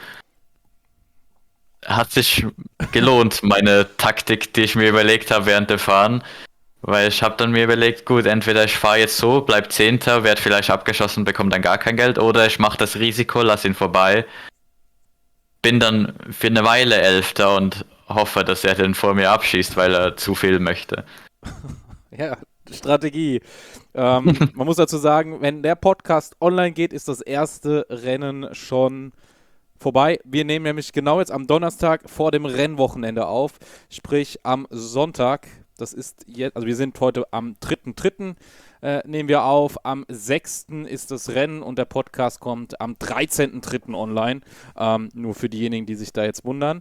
hat sich gelohnt, meine Taktik, die ich mir überlegt habe während dem Fahren. Weil ich habe dann mir überlegt, gut, entweder ich fahre jetzt so, bleib Zehnter, werde vielleicht abgeschossen, bekomme dann gar kein Geld, oder ich mache das Risiko, lass ihn vorbei, bin dann für eine Weile Elfter und hoffe, dass er den vor mir abschießt, weil er zu viel möchte. Ja, Strategie. Ähm, man muss dazu sagen, wenn der Podcast online geht, ist das erste Rennen schon vorbei. Wir nehmen nämlich genau jetzt am Donnerstag vor dem Rennwochenende auf, sprich am Sonntag. Das ist jetzt, also wir sind heute am dritten dritten äh, nehmen wir auf. Am sechsten ist das Rennen und der Podcast kommt am dreizehnten dritten online. Ähm, nur für diejenigen, die sich da jetzt wundern.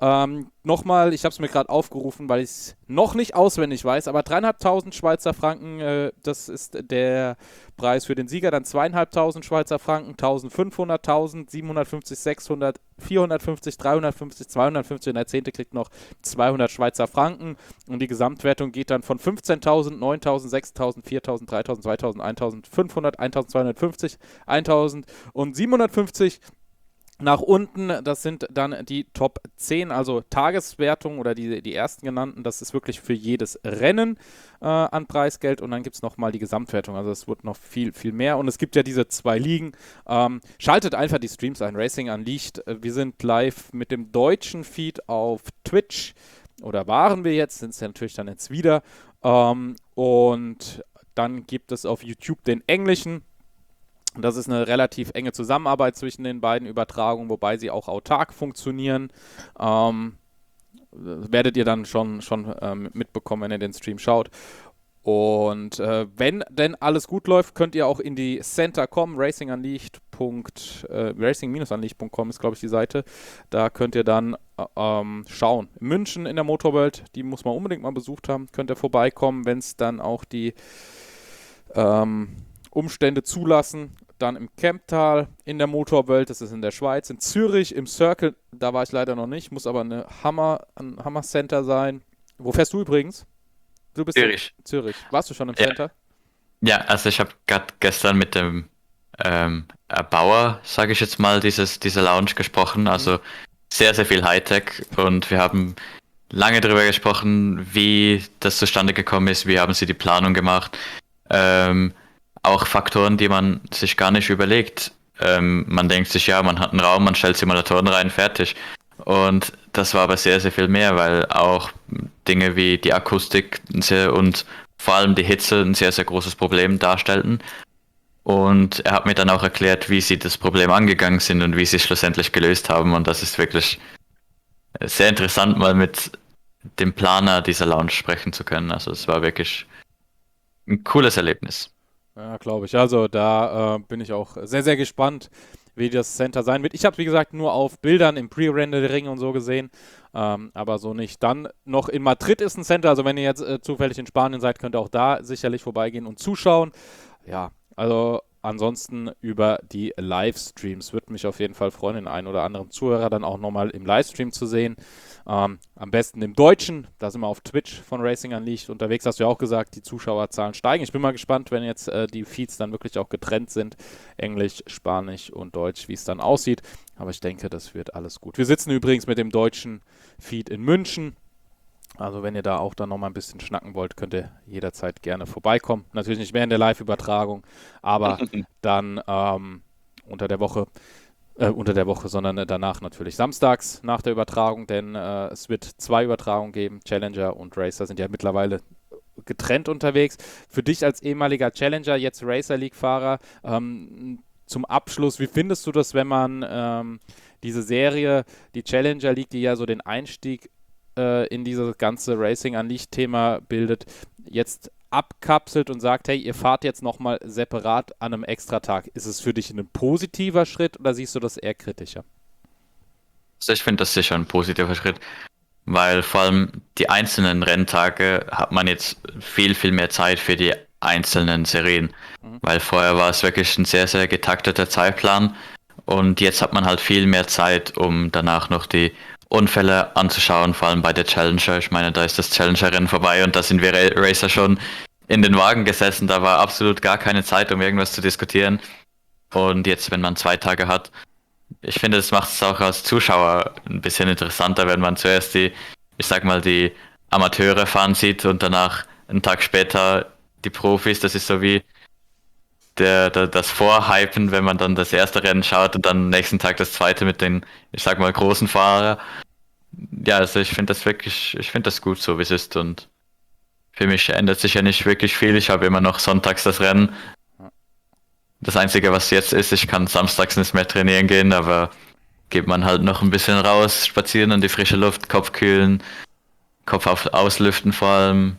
Ähm, nochmal, ich habe es mir gerade aufgerufen, weil ich es noch nicht auswendig weiß, aber dreieinhalbtausend Schweizer Franken, äh, das ist der Preis für den Sieger, dann zweieinhalbtausend Schweizer Franken, eintausendfünfhundert, tausend, siebenhundertfünfzig, sechshundert, vierhundertfünfzig, dreihundertfünfzig, zweihundertfünfzig und der Zehnte kriegt noch zweihundert Schweizer Franken und die Gesamtwertung geht dann von fünfzehntausend, neuntausend, sechstausend, viertausend, dreitausend, zweitausend, eintausendfünfhundert, eintausendzweihundertfünfzig, eintausend und siebenhundertfünfzig nach unten. Das sind dann die Top zehn, also Tageswertung oder die, die ersten genannten. Das ist wirklich für jedes Rennen äh, an Preisgeld und dann gibt es nochmal die Gesamtwertung. Also es wird noch viel, viel mehr und es gibt ja diese zwei Ligen. Ähm, schaltet einfach die Streams ein. Racing Unleashed. Wir sind live mit dem deutschen Feed auf Twitch oder waren wir jetzt, sind es ja natürlich dann jetzt wieder. Ähm, und dann gibt es auf YouTube den englischen. Das ist eine relativ enge Zusammenarbeit zwischen den beiden Übertragungen, wobei sie auch autark funktionieren. Ähm, werdet ihr dann schon, schon ähm, mitbekommen, wenn ihr den Stream schaut. Und äh, wenn denn alles gut läuft, könnt ihr auch in die Center kommen, racing unleashed. Äh, racing unleashed punkt com ist, glaube ich, die Seite. Da könnt ihr dann äh, ähm, schauen. In München in der Motorworld, die muss man unbedingt mal besucht haben, könnt ihr vorbeikommen, wenn es dann auch die ähm, Umstände zulassen. Dann im Kemptal, in der Motorwelt, das ist in der Schweiz, in Zürich, im Circle, da war ich leider noch nicht, muss aber eine Hammer, ein Hammer Center sein. Wo fährst du übrigens? Du bist Zürich. in Zürich. Warst du schon im Ja. Center? Ja, also ich habe gerade gestern mit dem ähm, Erbauer, sage ich jetzt mal, dieses, dieser Lounge gesprochen. Also sehr, sehr viel Hightech und wir haben lange darüber gesprochen, wie das zustande gekommen ist, wie haben sie die Planung gemacht. Ähm, auch Faktoren, die man sich gar nicht überlegt. Ähm, man denkt sich, ja, man hat einen Raum, man stellt Simulatoren rein, fertig. Und das war aber sehr, sehr viel mehr, weil auch Dinge wie die Akustik sehr, und vor allem die Hitze ein sehr, sehr großes Problem darstellten. Und er hat mir dann auch erklärt, wie sie das Problem angegangen sind und wie sie es schlussendlich gelöst haben. Und das ist wirklich sehr interessant, mal mit dem Planer dieser Lounge sprechen zu können. Also es war wirklich ein cooles Erlebnis. Ja, glaube ich. Also da äh, bin ich auch sehr, sehr gespannt, wie das Center sein wird. Ich habe es, wie gesagt, nur auf Bildern im Pre-Rendering und so gesehen, ähm, aber so nicht. Dann noch in Madrid ist ein Center, also wenn ihr jetzt äh, zufällig in Spanien seid, könnt ihr auch da sicherlich vorbeigehen und zuschauen. Ja, also ansonsten über die Livestreams. Würde mich auf jeden Fall freuen, den einen oder anderen Zuhörer dann auch nochmal im Livestream zu sehen. Ähm, am besten im Deutschen, da sind wir auf Twitch von Racing Unleashed unterwegs, hast du ja auch gesagt, die Zuschauerzahlen steigen. Ich bin mal gespannt, wenn jetzt äh, die Feeds dann wirklich auch getrennt sind, Englisch, Spanisch und Deutsch, wie es dann aussieht. Aber ich denke, das wird alles gut. Wir sitzen übrigens mit dem deutschen Feed in München. Also wenn ihr da auch dann nochmal ein bisschen schnacken wollt, könnt ihr jederzeit gerne vorbeikommen. Natürlich nicht mehr in der Live-Übertragung, aber dann ähm, unter der Woche. Äh, unter der Woche, sondern äh, danach natürlich samstags nach der Übertragung, denn äh, es wird zwei Übertragungen geben. Challenger und Racer sind ja mittlerweile getrennt unterwegs. Für dich als ehemaliger Challenger, jetzt Racer League-Fahrer, ähm, zum Abschluss, wie findest du das, wenn man ähm, diese Serie, die Challenger League, die ja so den Einstieg äh, in dieses ganze Racing Unleashed-Thema bildet, jetzt abkapselt und sagt, hey, ihr fahrt jetzt nochmal separat an einem Extratag. Ist es für dich ein positiver Schritt oder siehst du das eher kritischer? Also ich finde das sicher ein positiver Schritt, weil vor allem die einzelnen Renntage hat man jetzt viel, viel mehr Zeit für die einzelnen Serien, mhm. weil vorher war es wirklich ein sehr, sehr getakteter Zeitplan und jetzt hat man halt viel mehr Zeit, um danach noch die Unfälle anzuschauen, vor allem bei der Challenger. Ich meine, da ist das Challenger-Rennen vorbei und da sind wir Racer schon in den Wagen gesessen. Da war absolut gar keine Zeit, um irgendwas zu diskutieren. Und jetzt, wenn man zwei Tage hat, ich finde, das macht es auch als Zuschauer ein bisschen interessanter, wenn man zuerst die, ich sag mal, die Amateure fahren sieht und danach einen Tag später die Profis. Das ist so wie Der, der, das Vorhypen, wenn man dann das erste Rennen schaut und dann am nächsten Tag das zweite mit den, ich sag mal, großen Fahrern. Ja, also ich finde das wirklich, ich finde das gut so, wie es ist und für mich ändert sich ja nicht wirklich viel. Ich habe immer noch sonntags das Rennen. Das Einzige, was jetzt ist, ich kann samstags nicht mehr trainieren gehen, aber geht man halt noch ein bisschen raus, spazieren in die frische Luft, Kopf kühlen, Kopf auf, auslüften vor allem.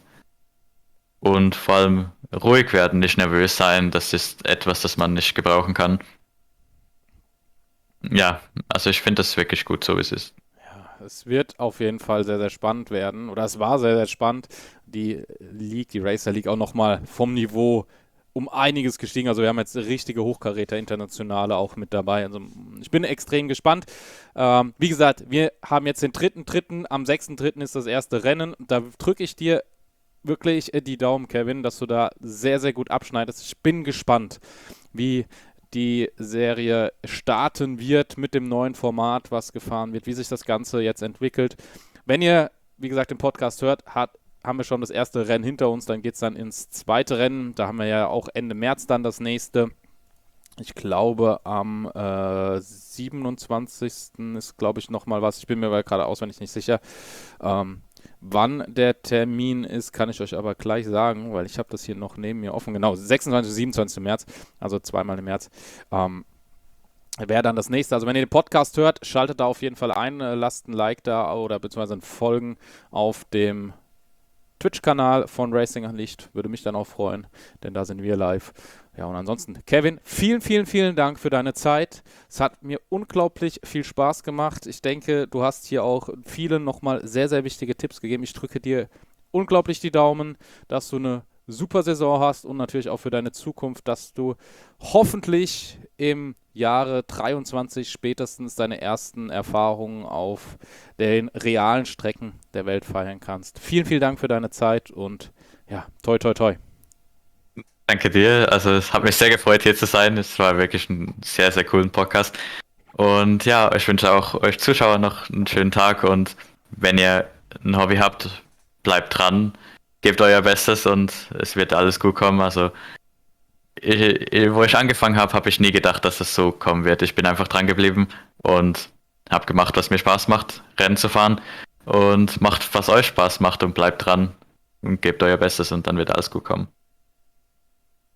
Und vor allem ruhig werden, nicht nervös sein, das ist etwas, das man nicht gebrauchen kann. Ja, also ich finde das wirklich gut, so wie es ist. es wird auf jeden Fall sehr, sehr spannend werden. Oder es war sehr, sehr spannend. Die League, die Racer League auch nochmal vom Niveau um einiges gestiegen. Also wir haben jetzt richtige Hochkaräter, internationale auch mit dabei. Also ich bin extrem gespannt. Ähm, wie gesagt, wir haben jetzt den dritten dritten Am sechsten dritten ist das erste Rennen. Da drücke ich dir wirklich die Daumen, Kevin, dass du da sehr, sehr gut abschneidest. Ich bin gespannt, wie die Serie starten wird mit dem neuen Format, was gefahren wird, wie sich das Ganze jetzt entwickelt. Wenn ihr, wie gesagt, den Podcast hört, hat haben wir schon das erste Rennen hinter uns, dann geht es dann ins zweite Rennen. Da haben wir ja auch Ende März dann das nächste. Ich glaube, am äh, siebenundzwanzigsten ist, glaube ich, nochmal was. Ich bin mir aber gerade auswendig nicht sicher. Ähm, wann der Termin ist, kann ich euch aber gleich sagen, weil ich habe das hier noch neben mir offen. Genau, sechsundzwanzigsten und siebenundzwanzigsten März, also zweimal im März. Ähm, wäre dann das nächste. Also wenn ihr den Podcast hört, schaltet da auf jeden Fall ein, äh, lasst ein Like da oder beziehungsweise ein Folgen auf dem Twitch-Kanal von Racing Unleashed, würde mich dann auch freuen, denn da sind wir live. Ja, und ansonsten, Kevin, vielen, vielen, vielen Dank für deine Zeit. Es hat mir unglaublich viel Spaß gemacht. Ich denke, du hast hier auch vielen nochmal sehr, sehr wichtige Tipps gegeben. Ich drücke dir unglaublich die Daumen, dass du eine super Saison hast und natürlich auch für deine Zukunft, dass du hoffentlich im Jahre dreiundzwanzig spätestens deine ersten Erfahrungen auf den realen Strecken der Welt feiern kannst. Vielen, vielen Dank für deine Zeit und ja, toi, toi, toi. Danke dir. Also es hat mich sehr gefreut, hier zu sein. Es war wirklich ein sehr, sehr cooler Podcast. Und ja, ich wünsche auch euch Zuschauern noch einen schönen Tag und wenn ihr ein Hobby habt, bleibt dran, gebt euer Bestes und es wird alles gut kommen. Also ich, ich, wo ich angefangen habe, habe ich nie gedacht, dass es so kommen wird. Ich bin einfach dran geblieben und habe gemacht, was mir Spaß macht, Rennen zu fahren und macht, was euch Spaß macht und bleibt dran und gebt euer Bestes und dann wird alles gut kommen.